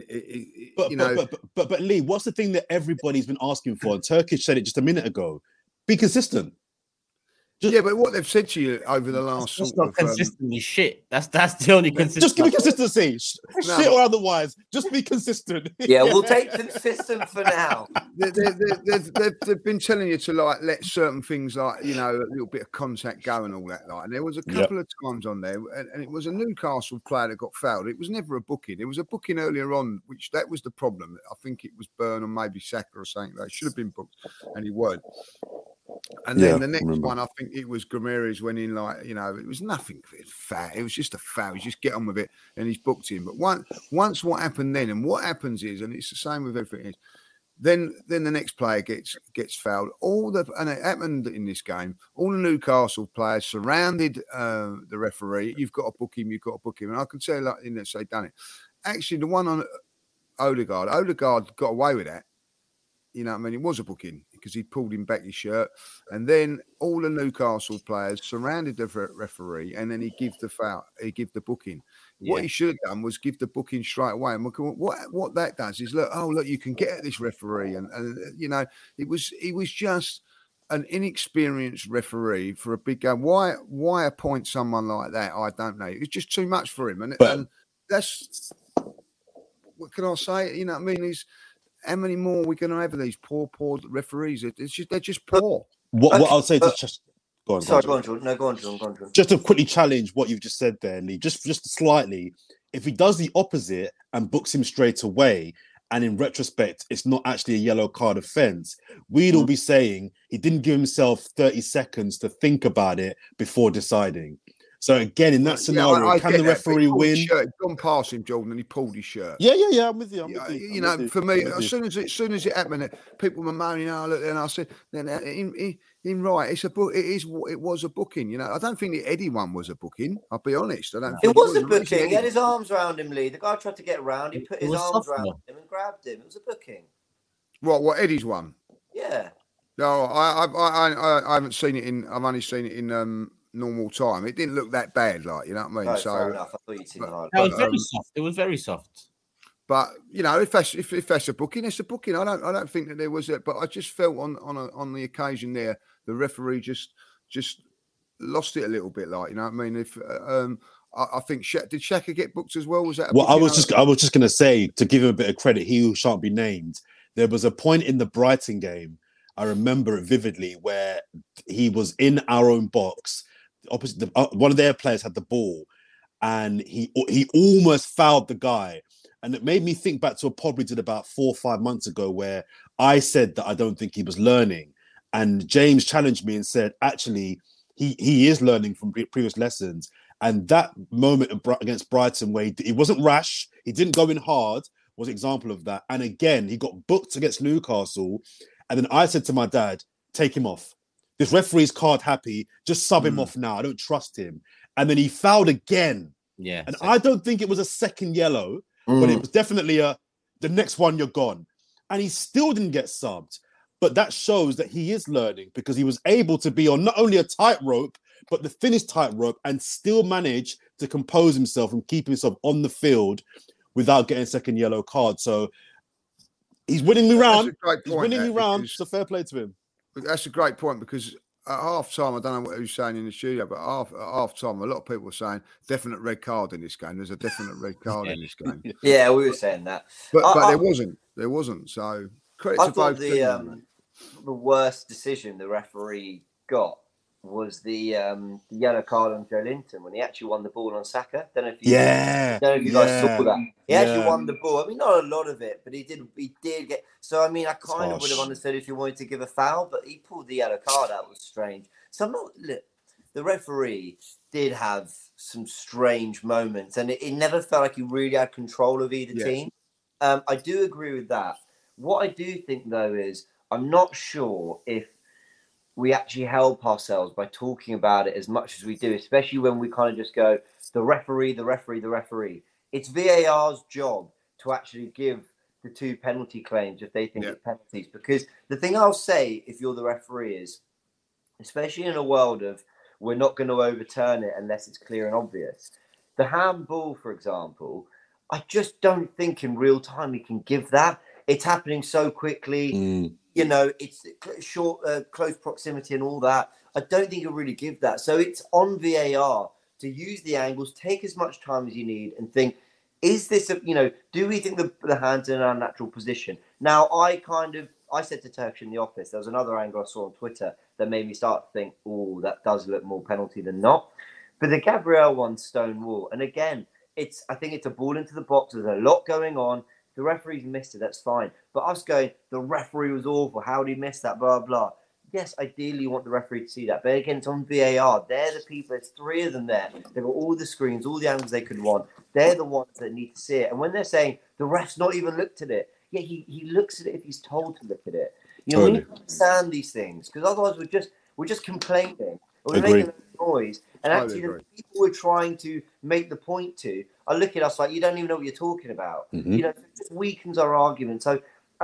but Lee, what's the thing that everybody's been asking for? Turkish said it just a minute ago. Be consistent. But what they've said to you over the last consistently shit. That's the only consistency. Just give me consistency, shit or otherwise. Just be consistent. Yeah, we'll take consistent for now. They've been telling you to let certain things a little bit of contact go and all that and there was a couple of times on there, and it was a Newcastle player that got fouled. It was never a booking. It was a booking earlier on, which that was the problem. I think it was Byrne or maybe Saka or something. They should have been booked, and he weren't. And then the next one, I think it was Grameres went in it was nothing fat. It was just a foul. You just get on with it, and he's booked him. But once what happened then, and what happens is, and it's the same with everything, is then the next player gets fouled. And it happened in this game. All the Newcastle players surrounded the referee. You've got to book him. And I could say they done it. Actually, the one on Odegaard got away with that. You know what I mean? It was a booking because he pulled him back his shirt. And then all the Newcastle players surrounded the referee and then he gave the foul. He gave the booking. What he should have done was give the booking straight away. And what that does is look, you can get at this referee, and he was just an inexperienced referee for a big game. Why appoint someone like that? I don't know. It's just too much for him, and that's what can I say? You know what I mean? How many more are we going to have of these poor referees? They're just poor. What I'll say to just go on. Go on, Jordan. No, go on, Jordan. Just to quickly challenge what you've just said there, Lee. Just slightly. If he does the opposite and books him straight away, and in retrospect, it's not actually a yellow card offence, we'd all be saying he didn't give himself 30 seconds to think about it before deciding. So again, in that scenario, can the referee win? He'd gone past him, Jordan, and he pulled his shirt. Yeah. I'm with you. For me, as soon as it happened, people were moaning. Look, and I said, "Then in right, it's a book. It was a booking. You know, I don't think the Eddie one was a booking. I'll be honest. I don't. It was a booking. He had his arms around him, Lee. The guy tried to get around. He put his arms around him and grabbed him. It was a booking. What Eddie's one? Yeah. No, I haven't seen it in. I've only seen it in normal time. It didn't look that bad, like, you know what I mean? No, so fair enough. I thought you'd seen it. It was very soft. It was very soft. But you know, if that's a booking, it's a booking. I don't think that there was it, but I just felt on the occasion there, the referee just lost it a little bit, like, you know what I mean? If I think did Xhaka get booked as well? Was that? I was just going to say, to give him a bit of credit, he who shan't be named. There was a point in the Brighton game, I remember it vividly, where he was in our own box. Opposite one of their players had the ball, and he almost fouled the guy. And it made me think back to a pod we did about 4 or 5 months ago, where I said that I don't think he was learning, and James challenged me and said, actually, he is learning from previous lessons. And that moment against Brighton, where he wasn't rash, he didn't go in hard, was an example of that. And again, he got booked against Newcastle, and then I said to my dad, take him off. This referee's card happy. Just sub him off now. I don't trust him. And then he fouled again. Yeah. And I don't think it was a second yellow, but it was definitely the next one, you're gone. And he still didn't get subbed. But that shows that he is learning, because he was able to be on not only a tightrope, but the thinnest tightrope, and still manage to compose himself and keep himself on the field without getting a second yellow card. So he's winning me round. He's winning me round. So fair play to him. That's a great point, because at half time, I don't know what he was saying in the studio, but at half time, a lot of people were saying definite red card in this game. There's a definite red card in this game. Yeah, we were saying that, but there wasn't. There wasn't. So credit to both. The worst decision the referee got was the yellow card on Joe Linton when he actually won the ball on Saka. Don't know if you guys saw that. He actually won the ball. I mean, not a lot of it, but he did get. So I mean, I kind of would have understood if you wanted to give a foul, but he pulled the yellow card out. It was strange. So I'm not. Look, the referee did have some strange moments, and it never felt like he really had control of either team. I do agree with that. What I do think, though, is I'm not sure if we actually help ourselves by talking about it as much as we do, especially when we kind of just go, the referee, the referee, the referee. It's VAR's job to actually give the 2 penalty claims if they think it's penalties. Because the thing I'll say, if you're the referee, is, especially in a world of we're not going to overturn it unless it's clear and obvious. The handball, for example, I just don't think in real time he can give that. It's happening so quickly. You know, it's short, close proximity and all that. I don't think he'll really give that. So it's on VAR to use the angles, take as much time as you need, and think, is this, do we think the hand's in an unnatural position? Now, I said to Turkish in the office, there was another angle I saw on Twitter that made me start to think, oh, that does look more penalty than not. But the Gabriel one's stonewall. And again, I think it's a ball into the box. There's a lot going on. The referee's missed it, that's fine. But us going, the referee was awful. How did he miss that? Blah, blah. Yes, ideally you want the referee to see that. But again, it's on VAR. They're the people. There's 3 of them there. They've got all the screens, all the angles they could want. They're the ones that need to see it. And when they're saying the ref's not even looked at it, yeah, he looks at it if he's told to look at it. You know, we need to understand these things, because otherwise we're just complaining. We're making noise. And actually, the people we're trying to make the point to are looking at us like, you don't even know what you're talking about. You know, it just weakens our argument. So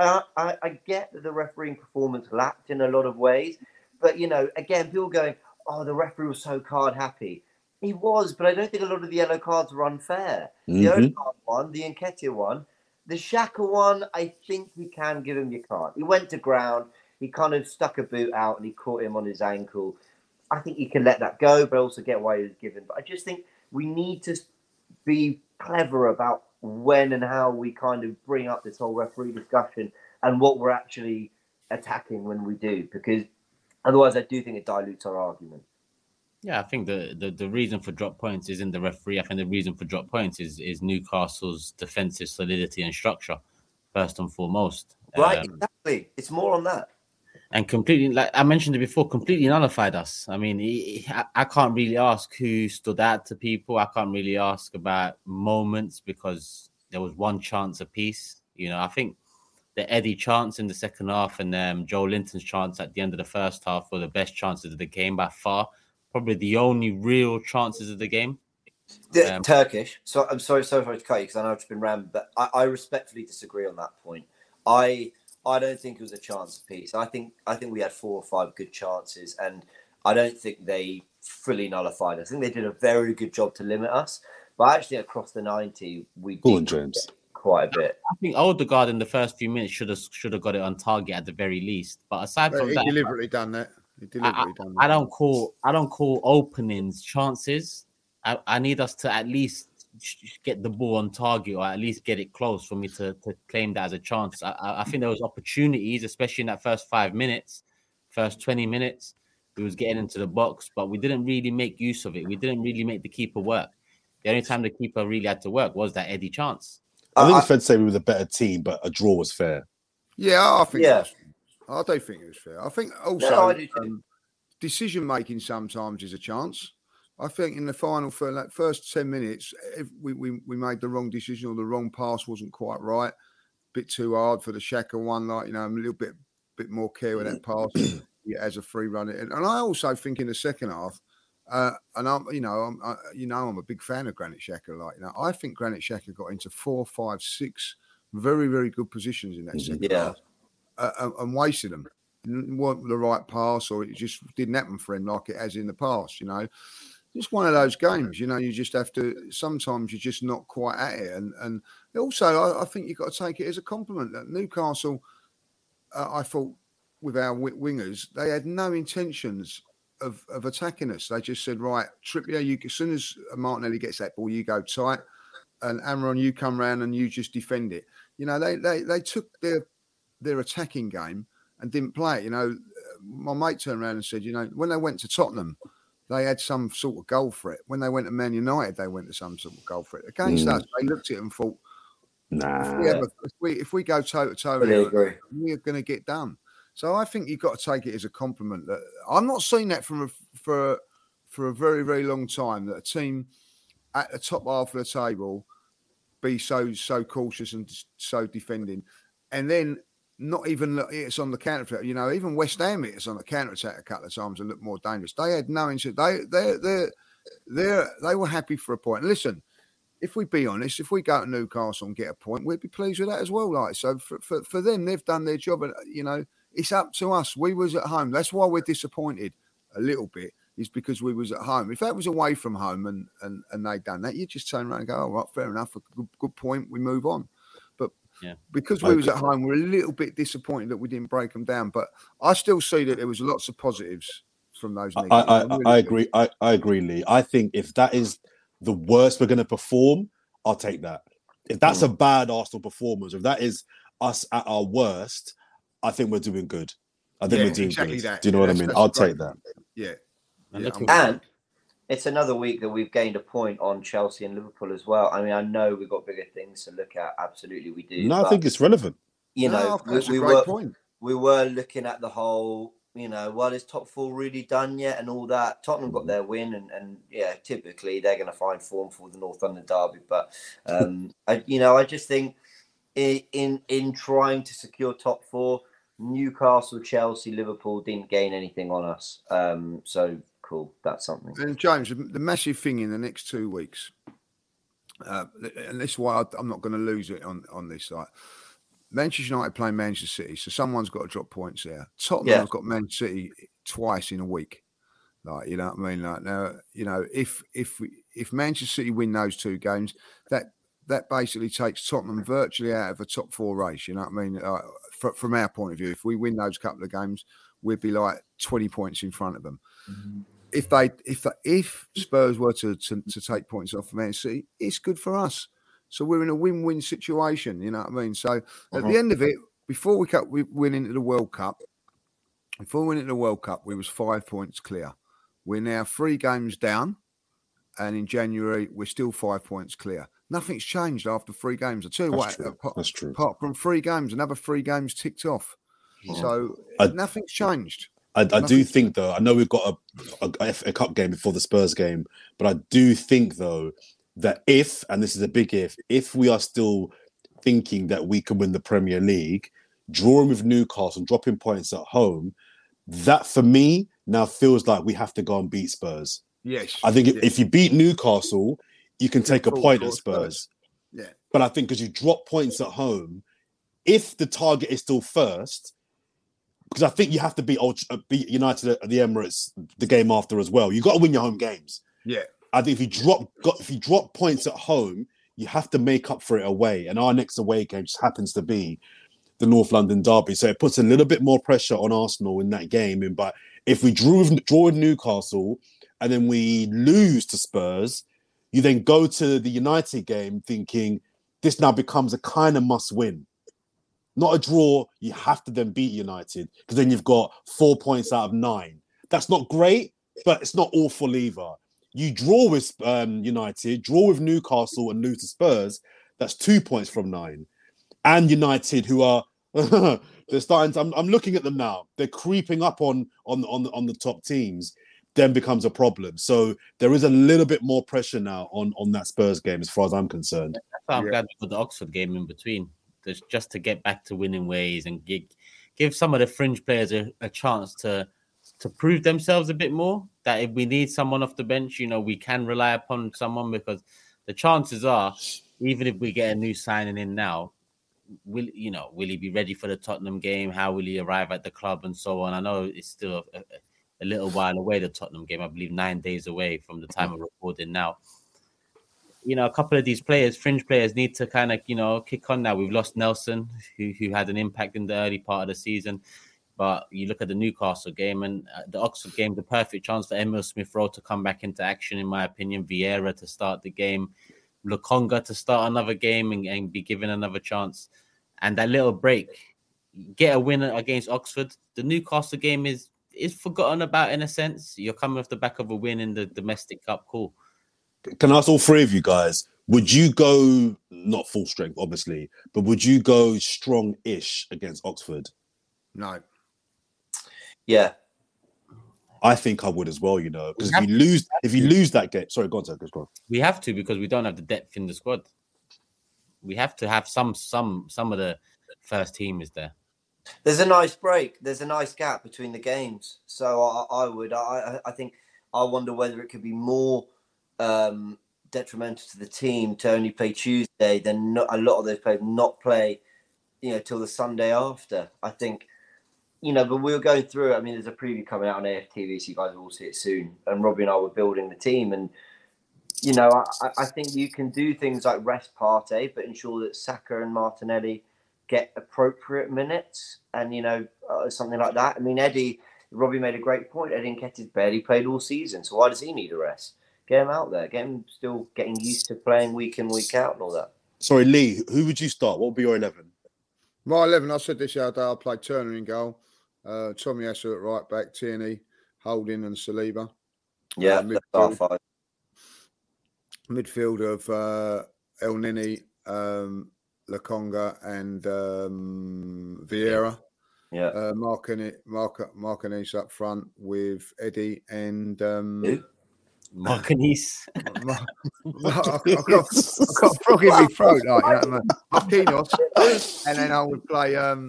I get that the refereeing performance lacked in a lot of ways. But, again, people going, oh, the referee was so card happy. He was, but I don't think a lot of the yellow cards were unfair. The Odegaard one, the Nketiah one, the Xhaka one, I think you can give him your card. He went to ground, he kind of stuck a boot out and he caught him on his ankle. I think you can let that go, but also get why he was given. But I just think we need to be clever about when and how we kind of bring up this whole referee discussion and what we're actually attacking when we do, because otherwise I do think it dilutes our argument. Yeah, I think the reason for drop points isn't the referee. I think the reason for drop points is Newcastle's defensive solidity and structure, first and foremost. Right, exactly. It's more on that. And completely, like I mentioned it before, completely nullified us. I mean, I can't really ask who stood out to people. I can't really ask about moments because there was one chance apiece. You know, I think the Eddie chance in the second half and Joe Linton's chance at the end of the first half were the best chances of the game by far. Probably the only real chances of the game. Turkish. So I'm sorry to cut you because I know I've just been rambling, but I respectfully disagree on that point. I don't think it was a chance piece. I think we had 4 or 5 good chances, and I don't think they fully nullified us. I think they did a very good job to limit us, but actually across the 90, we did quite a bit. I think Odegaard in the first few minutes should have got it on target at the very least. But aside from that, he deliberately done that. I don't call openings chances. I need us to at least get the ball on target or at least get it close for me to claim that as a chance. I think there was opportunities, especially in that first 5 minutes, first 20 minutes. We was getting into the box, but we didn't really make use of it. We didn't really make the keeper work. The only time the keeper really had to work was that Eddie chance. I think it's fair to say we were the better team, but a draw was fair. Yeah, I think. Yeah. I don't think it was fair. I think also decision making sometimes is a chance. I think in the final for that first 10 minutes, if we made the wrong decision or the wrong pass wasn't quite right, a bit too hard for the Xhaka one, like, you know, a little bit more care with that pass as a free run. And I also think in the second half, and I'm a big fan of Granit Xhaka. Like, you know, I think Granit Xhaka got into 4, 5, 6 very, very good positions in that second half, and wasted them. It wasn't the right pass, or it just didn't happen for him like it has in the past. You know, just one of those games. You know, you just have to. Sometimes you're just not quite at it, and also I think you've got to take it as a compliment that Newcastle. I thought with our wingers, they had no intentions of attacking us. They just said, right, Trippier, as soon as Martinelli gets that ball, you go tight, and Amron, you come round and you just defend it. You know, they took their attacking game and didn't play it. You know, my mate turned around and said, you know, when they went to Tottenham, they had some sort of goal for it. When they went to Man United, they went to some sort of goal for it. Against us, they looked at it and thought, if we go toe-to-toe, we're going to get done. So I think you've got to take it as a compliment. That I'm not seeing that for a very, very long time, that a team at the top half of the table be so cautious and so defending, and then not even look it's on the counter attack. You know, even West Ham it's on the counter attack a couple of times and looked more dangerous. They had no intent. They were happy for a point. And listen, if we be honest, if we go to Newcastle and get a point, we'd be pleased with that as well. Like, so for them, they've done their job, and you know, it's up to us. We was at home. That's why we're disappointed a little bit, is because we was at home. If that was away from home and they'd done that, you just turn around and go, oh, right, fair enough, a good point, we move on. But because we was at home, we're a little bit disappointed that we didn't break them down. But I still see that there was lots of positives from those negatives. I agree. I agree, Lee. I think if that is the worst we're going to perform, I'll take that. If that's a bad Arsenal performance, if that is us at our worst, I think we're doing good. I think we're doing exactly good. Do you know what I mean? I'll take that. Yeah. And it's another week that we've gained a point on Chelsea and Liverpool as well. I mean, I know we've got bigger things to look at. Absolutely, we do. No, I think it's relevant. You know, that's a great point. We were looking at the whole, you know, well, is top 4 really done yet and all that? Tottenham got their win, and yeah, typically they're going to find form for the North London derby. But, I just think in trying to secure top 4, Newcastle, Chelsea, Liverpool didn't gain anything on us. So cool, that's something. And James, the massive thing in the next 2 weeks, and this is why I'm not going to lose it on this site. Manchester United playing Manchester City, so someone's got to drop points there. Tottenham have got Man City twice in a week. Like, you know what I mean? Like now, you know, if Manchester City win those 2 games, that basically takes Tottenham virtually out of a top 4 race. You know what I mean? From our point of view, if we win those couple of games, we'd be like 20 points in front of them. Mm-hmm. If Spurs were to take points off Man City, it's good for us. So we're in a win-win situation. You know what I mean? So at the end of it, before we went into the World Cup, we was 5 points clear. We're now 3 games down, and in January we're still 5 points clear. Nothing's changed after 3 games. I tell you That's true. Apart from 3 games, another 3 games ticked off. So nothing's changed. I do think, though, I know we've got a FA Cup game before the Spurs game, but I do think, though, that and this is a big if we are still thinking that we can win the Premier League, drawing with Newcastle and dropping points at home, that for me now feels like we have to go and beat Spurs. Yes. I think if you beat Newcastle, you can take a point at Spurs. Yeah. But I think because you drop points at home, if the target is still first, because I think you have to beat United at the Emirates the game after as well. You got to win your home games. Yeah. I think if you drop points at home, you have to make up for it away. And our next away game just happens to be the North London derby. So it puts a little bit more pressure on Arsenal in that game. But if we draw with Newcastle and then we lose to Spurs, you then go to the United game thinking this now becomes a kind of must win. Not a draw, you have to then beat United because then you've got 4 points out of 9. That's not great, but it's not awful either. You draw with United, draw with Newcastle and lose to Spurs, that's 2 points from 9. And United, who are they're starting to, I'm looking at them now. They're creeping up on the top teams. Then becomes a problem. So there is a little bit more pressure now on that Spurs game, as far as I'm concerned. I'm glad we put the Oxford game in between, just to get back to winning ways and give some of the fringe players a chance to prove themselves a bit more. That if we need someone off the bench, you know, we can rely upon someone, because the chances are, even if we get a new signing in now, will he be ready for the Tottenham game? How will he arrive at the club and so on? I know it's still a little while away, the Tottenham game. I believe 9 days away from the time of recording now. You know, a couple of these players, fringe players, need to kind of, you know, kick on now. We've lost Nelson, who had an impact in the early part of the season. But you look at the Newcastle game and the Oxford game, the perfect chance for Emile Smith-Rowe to come back into action, in my opinion. Vieira to start the game. Lokonga to start another game and be given another chance. And that little break, get a win against Oxford. The Newcastle game is forgotten about in a sense. You're coming off the back of a win in the domestic cup. Cool. Can I ask all three of you guys, would you go, not full strength, obviously, but would you go strong-ish against Oxford? No. Yeah. I think I would as well, you know, because if you lose that game, sorry, go on, Zach, go on. We have to, because we don't have the depth in the squad. We have to have some of the first team is there. There's a nice break. There's a nice gap between the games. So I think I wonder whether it could be more detrimental to the team to only play Tuesday than a lot of those players not play, you know, till the Sunday after. I think, you know, but we were going through it. I mean, there's a preview coming out on AFTV, so you guys will see it soon. And Robbie and I were building the team, and you know, I think you can do things like rest Partey, but ensure that Saka and Martinelli get appropriate minutes, and you know, something like that. I mean, Robbie made a great point. Eddie Nketiah's barely played all season, so why does he need a rest? Get him out there. Get him still getting used to playing week in, week out and all that. Sorry, Lee, who would you start? What would be your 11? My 11, I said this the other day, I played Turner in goal, Tomiyasu at right back, Tierney, Holding and Saliba. Yeah, that's 5. Midfield of El Nini, Lokonga and Vieira. Yeah. Marquinhos up front with Eddie and... Marquinhos. I've got a frog in my throat, like, you know what I mean? Marquinhos, and then I would play.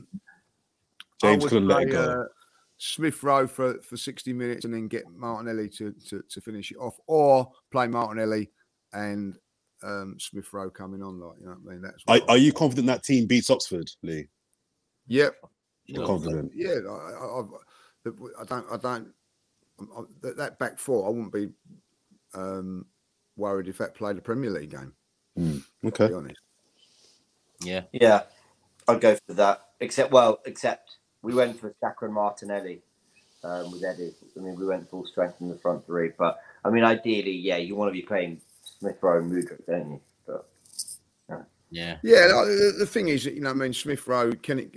James couldn't let it go. Smith-Rowe for 60 minutes, and then get Martinelli to finish it off, or play Martinelli and Smith-Rowe coming on, like, you know what I mean? That's. Are you confident that team beats Oxford, Lee? Yep. You're confident. Yeah, I don't. that back four, I wouldn't be worried if that played a Premier League game. Okay. To be honest. Yeah, I'd go for that. Except we went for Saka and Martinelli with Eddie. I mean, we went full strength in the front three. But, I mean, ideally, you want to be playing Smith Rowe and Mudryk, don't you? But, yeah. The thing is, Smith Rowe,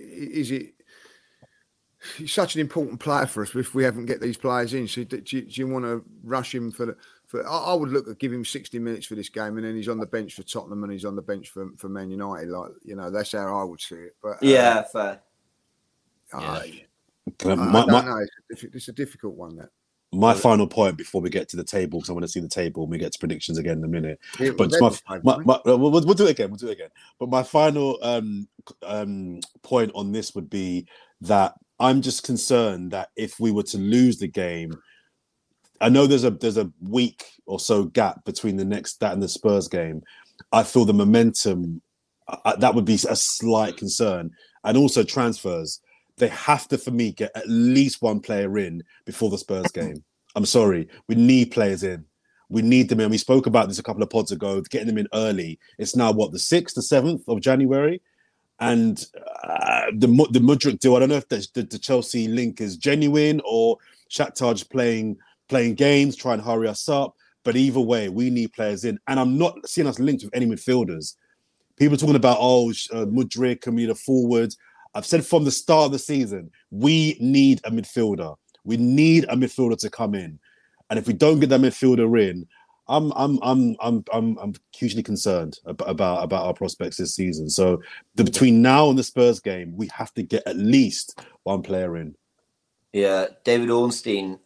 he's such an important player for us if we haven't get these players in. So do you want to rush him I would look at give him 60 minutes for this game, and then he's on the bench for Tottenham and he's on the bench for Man United. That's how I would see it. But fair. I don't know. It's a difficult one. That my final point before we get to the table, because I want to see the table when we get to predictions again in a minute. Yeah, but we'll do it again. But my final point on this would be that I'm just concerned that if we were to lose the game, I know there's a week or so gap between that and the Spurs game. I feel the momentum that would be a slight concern, and also transfers. They have to, for me, get at least one player in before the Spurs game. I'm sorry, we need players in. We need them in. We spoke about this a couple of pods ago, getting them in early. It's now the 6th, the 7th of January. And the Mudryk deal, I don't know if the Chelsea link is genuine or Shakhtar just playing games, try and hurry us up. But either way, we need players in. And I'm not seeing us linked with any midfielders. People talking about, Mudryk can be the forward. I've said from the start of the season, we need a midfielder. We need a midfielder to come in. And if we don't get that midfielder in, I'm hugely concerned about our prospects this season. So between now and the Spurs game, we have to get at least one player in. Yeah, David Ornstein.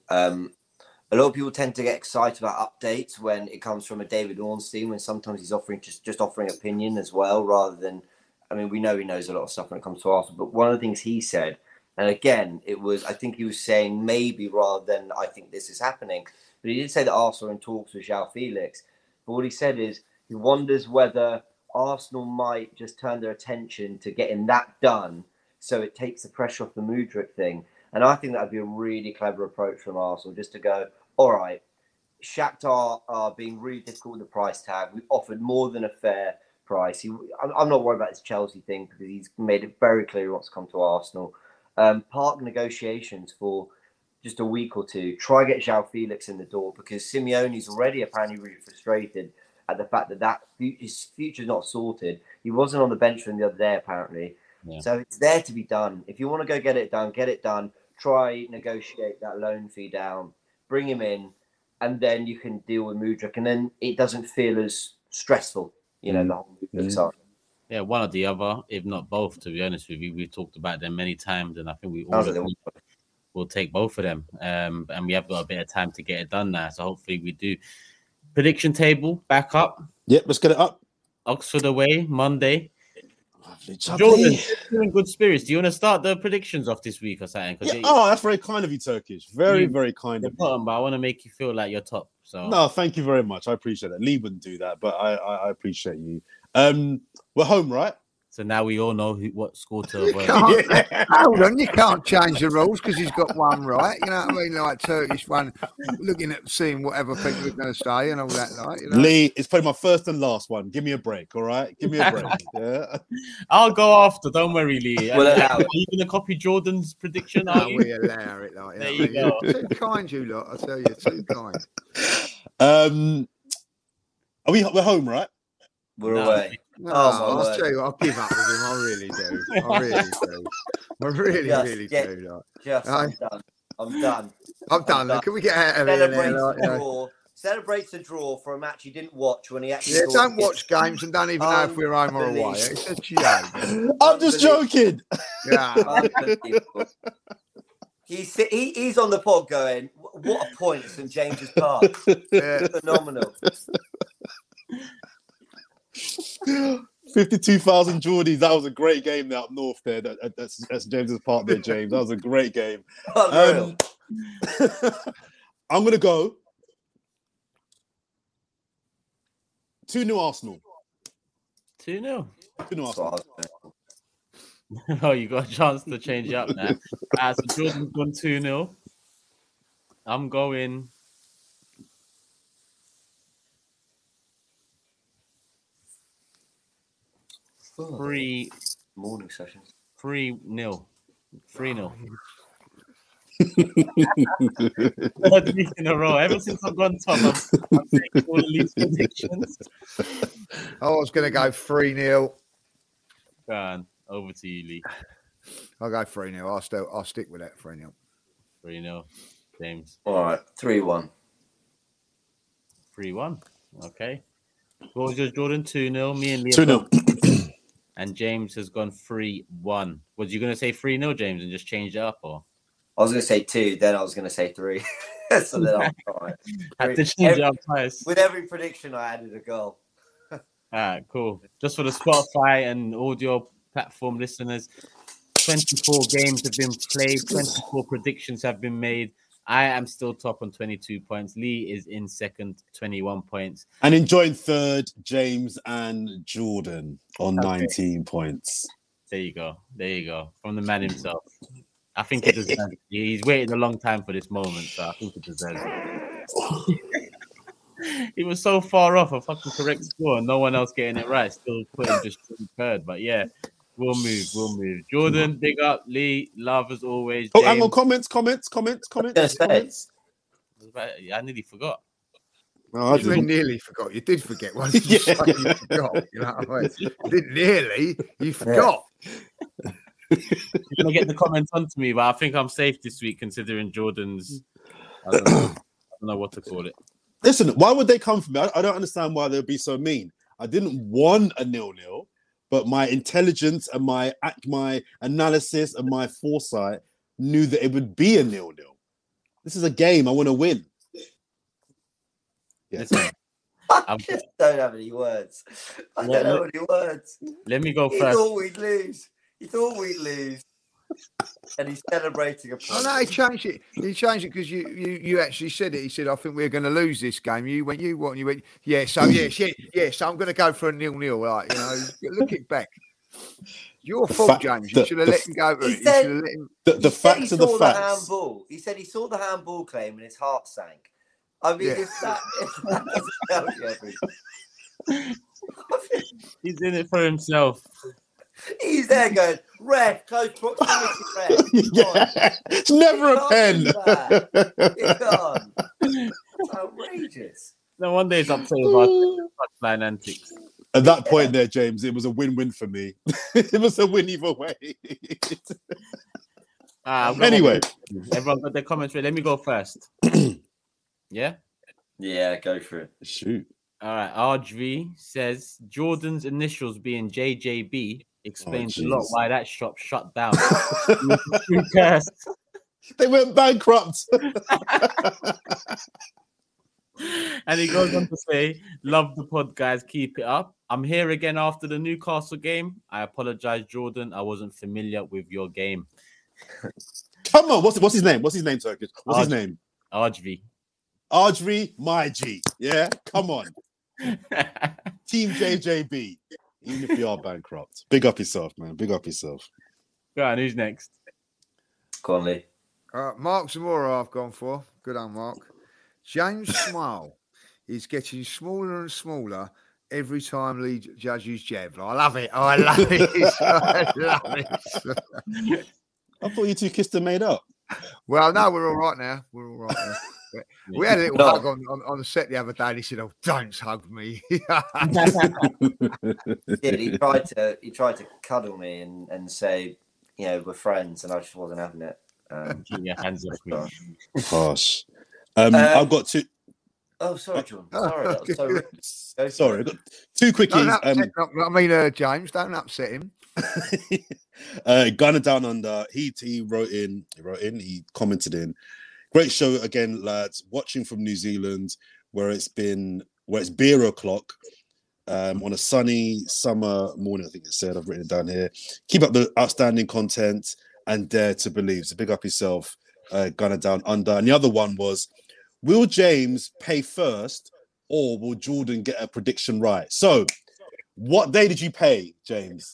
A lot of people tend to get excited about updates when it comes from a David Ornstein, when sometimes he's offering just offering opinion as well, rather than, I mean, we know he knows a lot of stuff when it comes to Arsenal, but one of the things he said, and again, I think he was saying maybe rather than I think this is happening, but he did say that Arsenal are in talks with João Felix. But what he said is he wonders whether Arsenal might just turn their attention to getting that done so it takes the pressure off the Mudryk thing. And I think that would be a really clever approach from Arsenal, just to go, all right, Shakhtar are being really difficult with the price tag. We offered more than a fair price. I'm not worried about this Chelsea thing because he's made it very clear he wants to come to Arsenal. Park negotiations for just a week or two. Try get João Felix in the door, because Simeone's already apparently really frustrated at the fact that his future's not sorted. He wasn't on the bench from the other day, apparently. Yeah. So it's there to be done. If you want to go get it done. Try negotiate that loan fee down, bring him in, and then you can deal with Mudryk, and then it doesn't feel as stressful, the whole Mudryk side. Yeah, one or the other, if not both, to be honest with you. We've talked about them many times, and I think we all will take both of them. And we have got a bit of time to get it done now, so hopefully we do. Prediction table, back up. Yep, let's get it up. Oxford away, Monday. Jordan, you're in good spirits. Do you want to start the predictions off this week or something? Yeah. That's very kind of you, Turkish. Very, very kind of you. Bottom, but I want to make you feel like you're top. So no, thank you very much. I appreciate that. Lee wouldn't do that, but I appreciate you. We're home, right? So now we all know what score to avoid. Hold on, you can't change the rules because he's got one right. You know what I mean? Like Turkish one, looking at seeing whatever people are going to say and all that. Like, Lee, it's probably my first and last one. Give me a break, all right? Give me a break. Yeah. I'll go after. Don't worry, Lee. Are you going to copy Jordan's prediction? We allow it. Like, there you go. Too kind, you lot. I tell you, too kind. We're home, right? We're away. No, I'll tell you, I'll give up with him. I really do. I really do. I'm done. I'm done. Can we get out of here? Celebrates a draw for a match he didn't watch when he actually. Yeah, don't watch games and don't even know if we're home or away. It's a joke. I'm just joking. Yeah. He's on the pod going, what a point at St James's Park. Yeah. Phenomenal. 52,000 Geordies. That was a great game there up north there. That's James's Park there, James. That was a great game. I'm going to go 2-0 Arsenal. 2-0? 2-0 Arsenal. Oh, you got a chance to change it up now. So Jordan's gone 2-0. I'm going. Morning sessions. 3-0. 3-0. Third week in a row. Ever since I've gone top, I'm taking all the least predictions. I was going to go 3-0. Go on. Over to you, Lee. I'll go 3-0. I'll stick with that 3-0. 3-0. James. All right. 3-1. 3-1. Okay. What was yours, Jordan? 2-0. Me and Lee. 2-0. And James has gone 3-1. Was you going to say 3-0, James, and just change it up, or? I was going to say 2, then I was going to say 3. So then I'm fine. Had to change it up twice. With every prediction, I added a goal. All right, cool. Just for the Spotify and audio platform listeners, 24 games have been played, 24 predictions have been made. I am still top on 22 points. Lee is in second, 21 points. And enjoying third, James and Jordan on 19 points. There you go. There you go. From the man himself. I think it deserves it. He's waited a long time for this moment, so I think it deserves it. He was so far off a fucking correct score, and no one else getting it right. Still putting just third, but yeah, we'll move. Jordan, big up. Lee, love as always. Oh, hang on, comments. I nearly forgot. No, you nearly forgot. You did forget one. You forgot. You know what I mean? You didn't nearly. You forgot. You're gonna get the comments onto me, but I think I'm safe this week considering Jordan's. I don't know what to call it. Listen, why would they come for me? I don't understand why they'd be so mean. I didn't want a 0-0, but my intelligence and my analysis and my foresight knew that it would be a 0-0. This is a game. I want to win. Yeah. Listen, I just don't have any words. I don't have any words. Let me go first. He thought we'd lose. And he's celebrating a point. Oh no, he changed it. He changed it because you actually said it. He said, "I think we're going to lose this game." You went, "You what?" And you went, "Yeah." So So I'm going to go for a 0-0. Like, you know, look it back. Your fault, James. You should have let him go. The facts are the facts. Handball. He said he saw the handball claim and his heart sank. I mean, if that doesn't tell you everything. He's in it for himself. He's there going, ref, close proximity, ref. Yeah. It's never a pen. It's outrageous. No wonder he's upset about touchline antics. At that point there, James, it was a win-win for me. It was a win either way. Anyway. Everyone got their comments ready. Let me go first. Yeah? Yeah, go for it. Shoot. All right. RGV says, Jordan's initials being JJB explains a lot why that shop shut down. They went bankrupt. And he goes on to say, love the pod, guys. Keep it up. I'm here again after the Newcastle game. I apologize, Jordan. I wasn't familiar with your game. Come on. What's his name? What's his name, Turkish? What's his name? RGV, my G. Yeah, come on. Team JJB. Even if you are bankrupt. Big up yourself, man. Big up yourself. Go on, who's next? Conley. Mark Zamora I've gone for. Good on, Mark. James Smile is getting smaller and smaller every time Lee judges jab. I love it. I love it. I thought you two kissed and made up. Well, no, we're all right now. We had a little hug on the set the other day. And he said, "Oh, don't hug me." He tried to cuddle me and say, you know, we're friends, and I just wasn't having it. Hands off. Gosh. I've got two. Oh, sorry, John. Sorry, that was so rude. Sorry, I've got two quickies. James, don't upset him. Gunner Down Under. He wrote in. He commented in. Great show again, lads. Watching from New Zealand, where it's beer o'clock on a sunny summer morning. I think it said. I've written it down here. Keep up the outstanding content and dare to believe. So big up yourself, Gunner Down Under. And the other one was, will James pay first, or will Jordan get a prediction right? So, what day did you pay, James?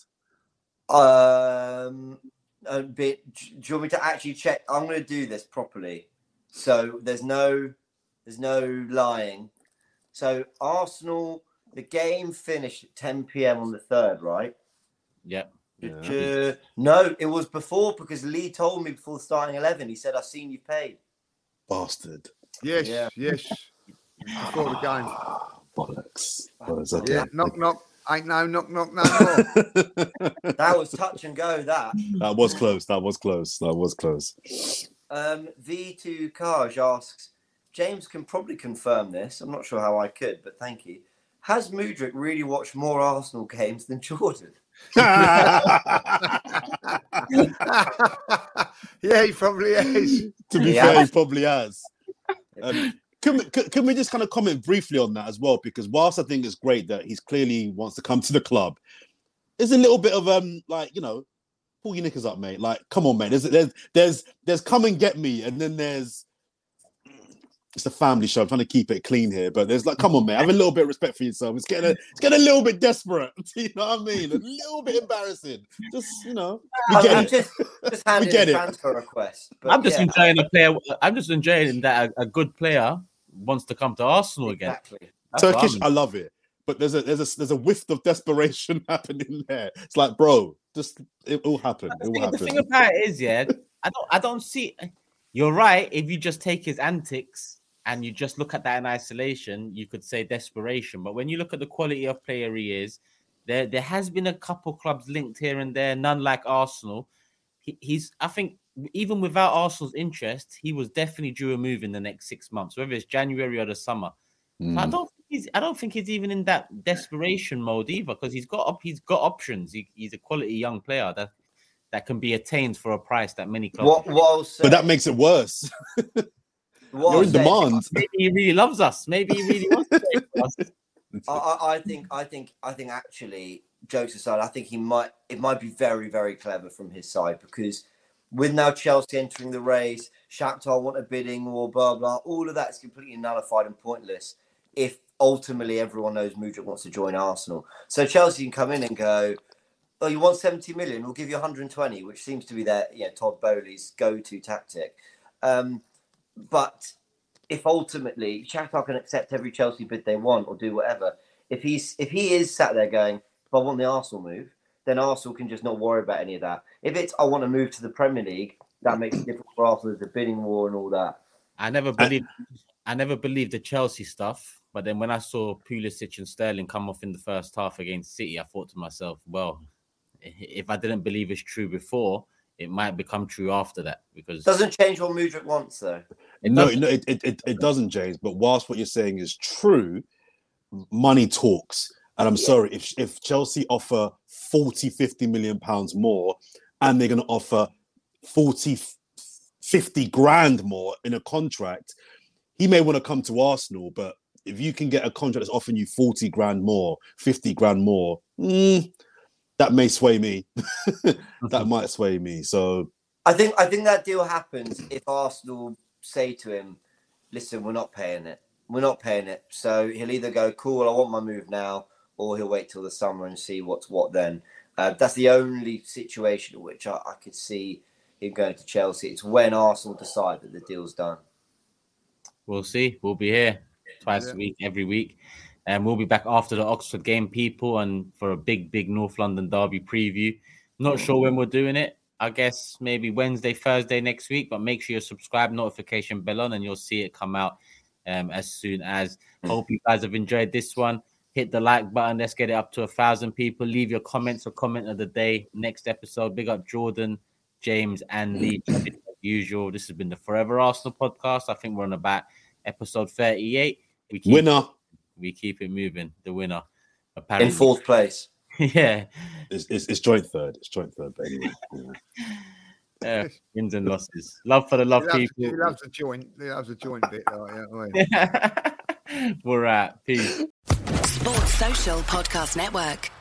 A bit. Do you want me to actually check? I'm going to do this properly. So there's no lying. So Arsenal, the game finished at 10 p.m. on the 3rd, right? Yep. Yeah. No, it was before, because Lee told me before starting 11. He said, "I've seen you paid." Bastard. Yes. Before the game. Bollocks. Yeah, knock. Ain't no knock no more. That was touch and go. That was close. V2 Kaj asks, James can probably confirm this. I'm not sure how I could, but thank you. Has Mudryk really watched more Arsenal games than Jordan? Yeah, he probably is. To be fair, he probably has. Can we just kind of comment briefly on that as well? Because whilst I think it's great that he's clearly wants to come to the club, there's a little bit of pull your knickers up, mate. Like, come on, man. There's come and get me, and then there's it's a family show. I'm trying to keep it clean here, but there's come on, man. Have a little bit of respect for yourself. It's getting a little bit desperate. You know what I mean? A little bit embarrassing. Just we get it. Just handing a transfer request. I'm just enjoying a player. I'm just enjoying that a good player wants to come to Arsenal again. Exactly. Turkish, I love it, but there's a whiff of desperation happening there. It's like, bro, it will happen. The thing about it is, I don't see. You're right. If you just take his antics and you just look at that in isolation, you could say desperation. But when you look at the quality of player he is, there has been a couple clubs linked here and there, none like Arsenal. I think even without Arsenal's interest, he was definitely due a move in the next 6 months, whether it's January or the summer. So I don't think he's even in that desperation mode either, because he's got options. He's a quality young player that can be attained for a price that many clubs. But that makes it worse. You're in demand. Maybe he really loves us. Maybe he really wants to play for us. I think actually, jokes aside, I think it might be very, very clever from his side, because with now Chelsea entering the race, Shakhtar want a bidding war, blah blah, all of that is completely nullified and pointless if ultimately everyone knows Mudryk wants to join Arsenal. So Chelsea can come in and go, "Oh, you want 70 million? We'll give you 120," which seems to be their Todd Bowley's go-to tactic. But if ultimately Shakhtar can accept every Chelsea bid they want or do whatever, if he is sat there going, "If I want the Arsenal move," then Arsenal can just not worry about any of that. If it's, "I want to move to the Premier League," that makes it different for Arsenal. There's a bidding war and all that. I never believed the Chelsea stuff, but then when I saw Pulisic and Sterling come off in the first half against City, I thought to myself, well, if I didn't believe it's true before, it might become true after that. Because doesn't change what Mudryk wants, though. It doesn't, James. But whilst what you're saying is true, money talks. And I'm sorry, if Chelsea offer 40-50 million pounds more, and they're going to offer 40-50 grand more in a contract, he may want to come to Arsenal. But if you can get a contract that's offering you 40 grand more, 50 grand more, that may sway me. That might sway me. So I think that deal happens if Arsenal say to him, "Listen, we're not paying it. We're not paying it." So he'll either go, "Cool, I want my move now," or he'll wait till the summer and see what's what then. That's the only situation in which I could see him going to Chelsea. It's when Arsenal decide that the deal's done. We'll see. We'll be here twice a week, every week. And we'll be back after the Oxford game, people, and for a big North London derby preview. Not sure when we're doing it. I guess maybe Wednesday, Thursday next week. But make sure you subscribe, notification bell on, and you'll see it come out as soon as. Hope you guys have enjoyed this one. Hit the like button. Let's get it up to 1,000 people. Leave your comments or comment of the day. Next episode. Big up Jordan, James, and Lee. As usual, this has been the Forever Arsenal podcast. I think we're on about episode 38. Winner. We keep it moving. The winner, apparently, in fourth place. Yeah, it's joint third. It's joint third, baby. Wins and losses. Love for the love people. He loves the joint. He loves the joint bit. We're at peace. Sports Social Podcast Network.